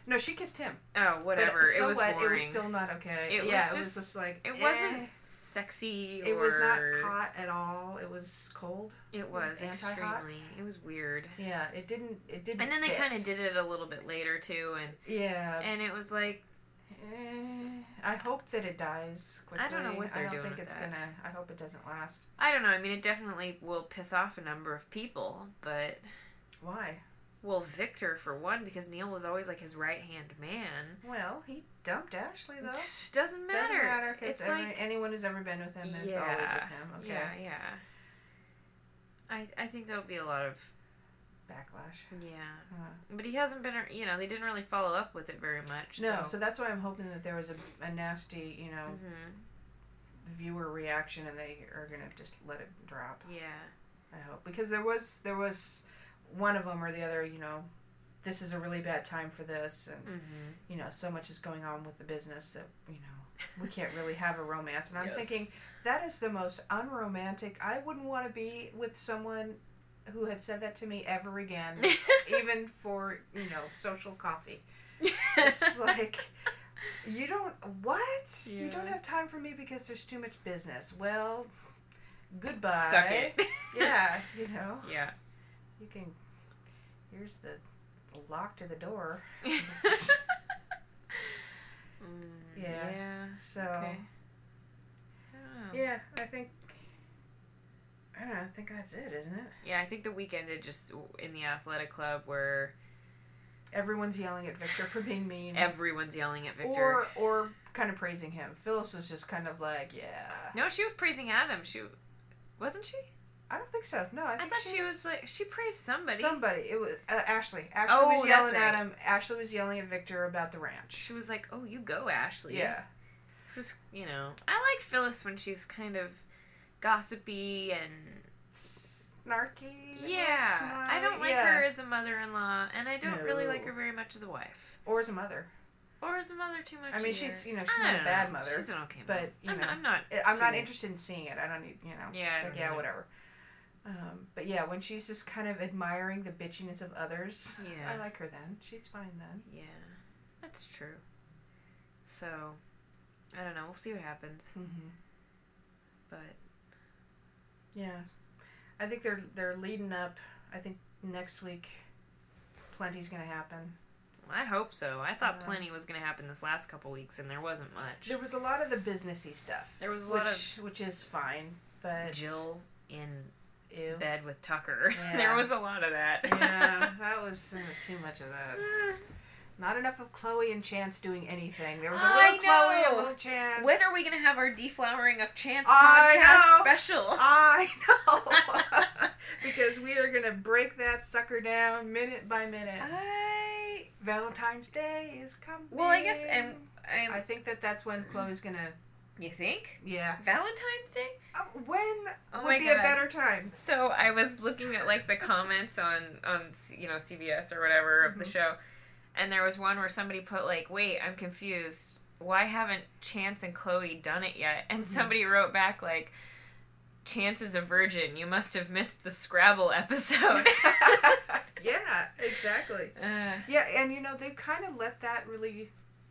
No, she kissed him. Oh, whatever. But so it was what? boring. It was still not okay. It yeah, was it just, was just like it eh. wasn't sexy. Or... It was not hot at all. It was cold. It was, it was anti-hot. extremely. It was weird. Yeah, it didn't. It didn't. And then they fit. kind of did it a little bit later too, and yeah, and it was like. Eh, I hope that it dies quickly. I don't know what they're I don't doing think with it's that. gonna. I hope it doesn't last. I don't know. I mean, it definitely will piss off a number of people, but. Why? Well, Victor, for one, because Neil was always, like, his right-hand man. Well, he dumped Ashley, though. Doesn't matter. Doesn't matter, because like, anyone who's ever been with him is yeah, always with him. Okay. Yeah, yeah. I I think there'll be a lot of... Backlash. Yeah. Uh, but he hasn't been, you know, they didn't really follow up with it very much. no, so, so that's why I'm hoping that there was a, a nasty, you know, mm-hmm. viewer reaction, and they are going to just let it drop. Yeah. I hope. Because there was, there was one of them or the other, you know, this is a really bad time for this, and, Mm-hmm. you know, so much is going on with the business that, you know, we can't really have a romance. And I'm Yes. thinking, that is the most unromantic. I wouldn't want to be with someone who had said that to me ever again, even for, you know, social coffee. It's like, you don't, what? You don't Yeah. have time for me because there's too much business. Well, goodbye. Suck it. Yeah, you know. Yeah. You can, here's the lock to the door. mm, Yeah. Yeah. So, Okay. I don't know. yeah, I think, I don't know, I think that's it, isn't it? Yeah, I think the week ended just in the athletic club where Everyone's yelling at Victor for being mean. everyone's yelling at Victor. Or, or kind of praising him. Phyllis was just kind of like, yeah. No, she was praising Adam. She wasn't she? I don't think so. No, I I, think thought she she was like she praised somebody. Somebody. It was uh, Ashley. Ashley Oh, was yelling that's at right. him. Ashley was yelling at Victor about the ranch. She was like, "Oh, you go, Ashley." Yeah. Just you know, I like Phyllis when she's kind of gossipy and Snarky. yeah. snide. I don't like yeah. her as a mother-in-law, and I don't really like No. her very much as a wife Or as a mother. or as a mother too much. I mean, either. she's you know she's I not a don't bad know. mother. She's an okay but, mom. you I'm, know, I'm not. I- I'm not too- interested in seeing it. I don't need you know. Yeah, I It's don't like yeah, either. whatever. Um, but yeah, when she's just kind of admiring the bitchiness of others, Yeah. I like her then. She's fine then. Yeah, that's true. So, I don't know. We'll see what happens. Mm-hmm. But Yeah, I think they're they're leading up. I think next week, plenty's gonna happen. I hope so. I thought Uh, plenty was going to happen this last couple weeks, and there wasn't much. There was a lot of the businessy stuff. There was a which, lot of which is fine, but Jill in ew. bed with Tucker. Yeah. There was a lot of that. Yeah, that was uh, too much of that. Not enough of Chloe and Chance doing anything. There was a I little Chloe, know. a little Chance. When are we going to have our deflowering of Chance I podcast know. special? I know. Because we are going to break that sucker down minute by minute. I... Valentine's Day is coming. Well, I guess, and I I'm, think that that's when Chloe's going to, you think? yeah. Valentine's Day? Uh, when Oh would my be God. a better time? So I was looking at like the comments on on you know C B S or whatever of the Mhm. show, and there was one where somebody put like, "Wait, I'm confused. Why haven't Chance and Chloe done it yet?" And Mhm. somebody wrote back like, "Chance is a virgin. You must have missed the Scrabble episode." Yeah, exactly. uh, Yeah, and you know, they've kind of let that really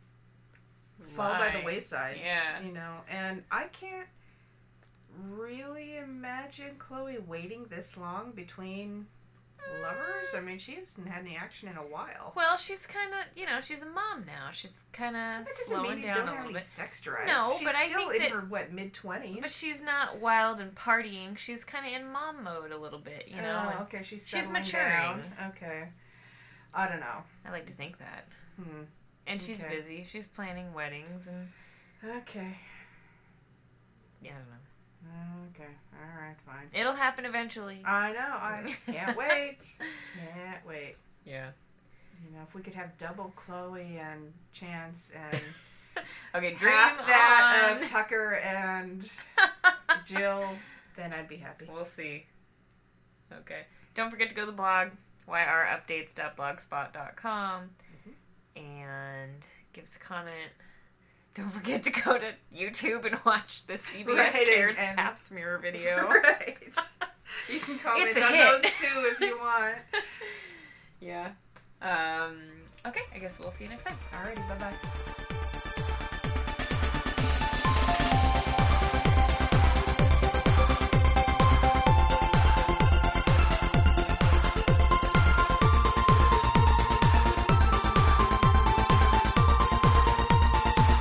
fall by the why? wayside. Yeah. You know, and I can't really imagine Chloe waiting this long between lovers. I mean, she hasn't had any action in a while. Well, she's kind of, you know, she's a mom now. She's kind of That doesn't slowing mean you down don't a have little any bit. sex drive. No, She's but I still think in that- her, what, mid-twenties? But she's not wild and partying. She's kind of in mom mode a little bit, you know. Oh, and okay, she's she's settling maturing. down. Okay. I don't know. I like to think that. Hmm. And she's Okay. busy. She's planning weddings and Okay. yeah, I don't know. Okay. All right, fine. It'll happen eventually. I know. I can't wait. Can't wait. Yeah. You know, if we could have double Chloe and Chance and Okay, dream half that on. of Tucker and Jill, then I'd be happy. We'll see. Okay. Don't forget to go to the blog, y r updates dot blogspot dot com, and give us a comment. Don't forget to go to YouTube and watch the C B S Right, and- Cares and- pap smear video. Right. You can comment It's a on hit. those too if you want. Yeah. Um, Okay, I guess we'll see you next time. Alrighty, bye bye.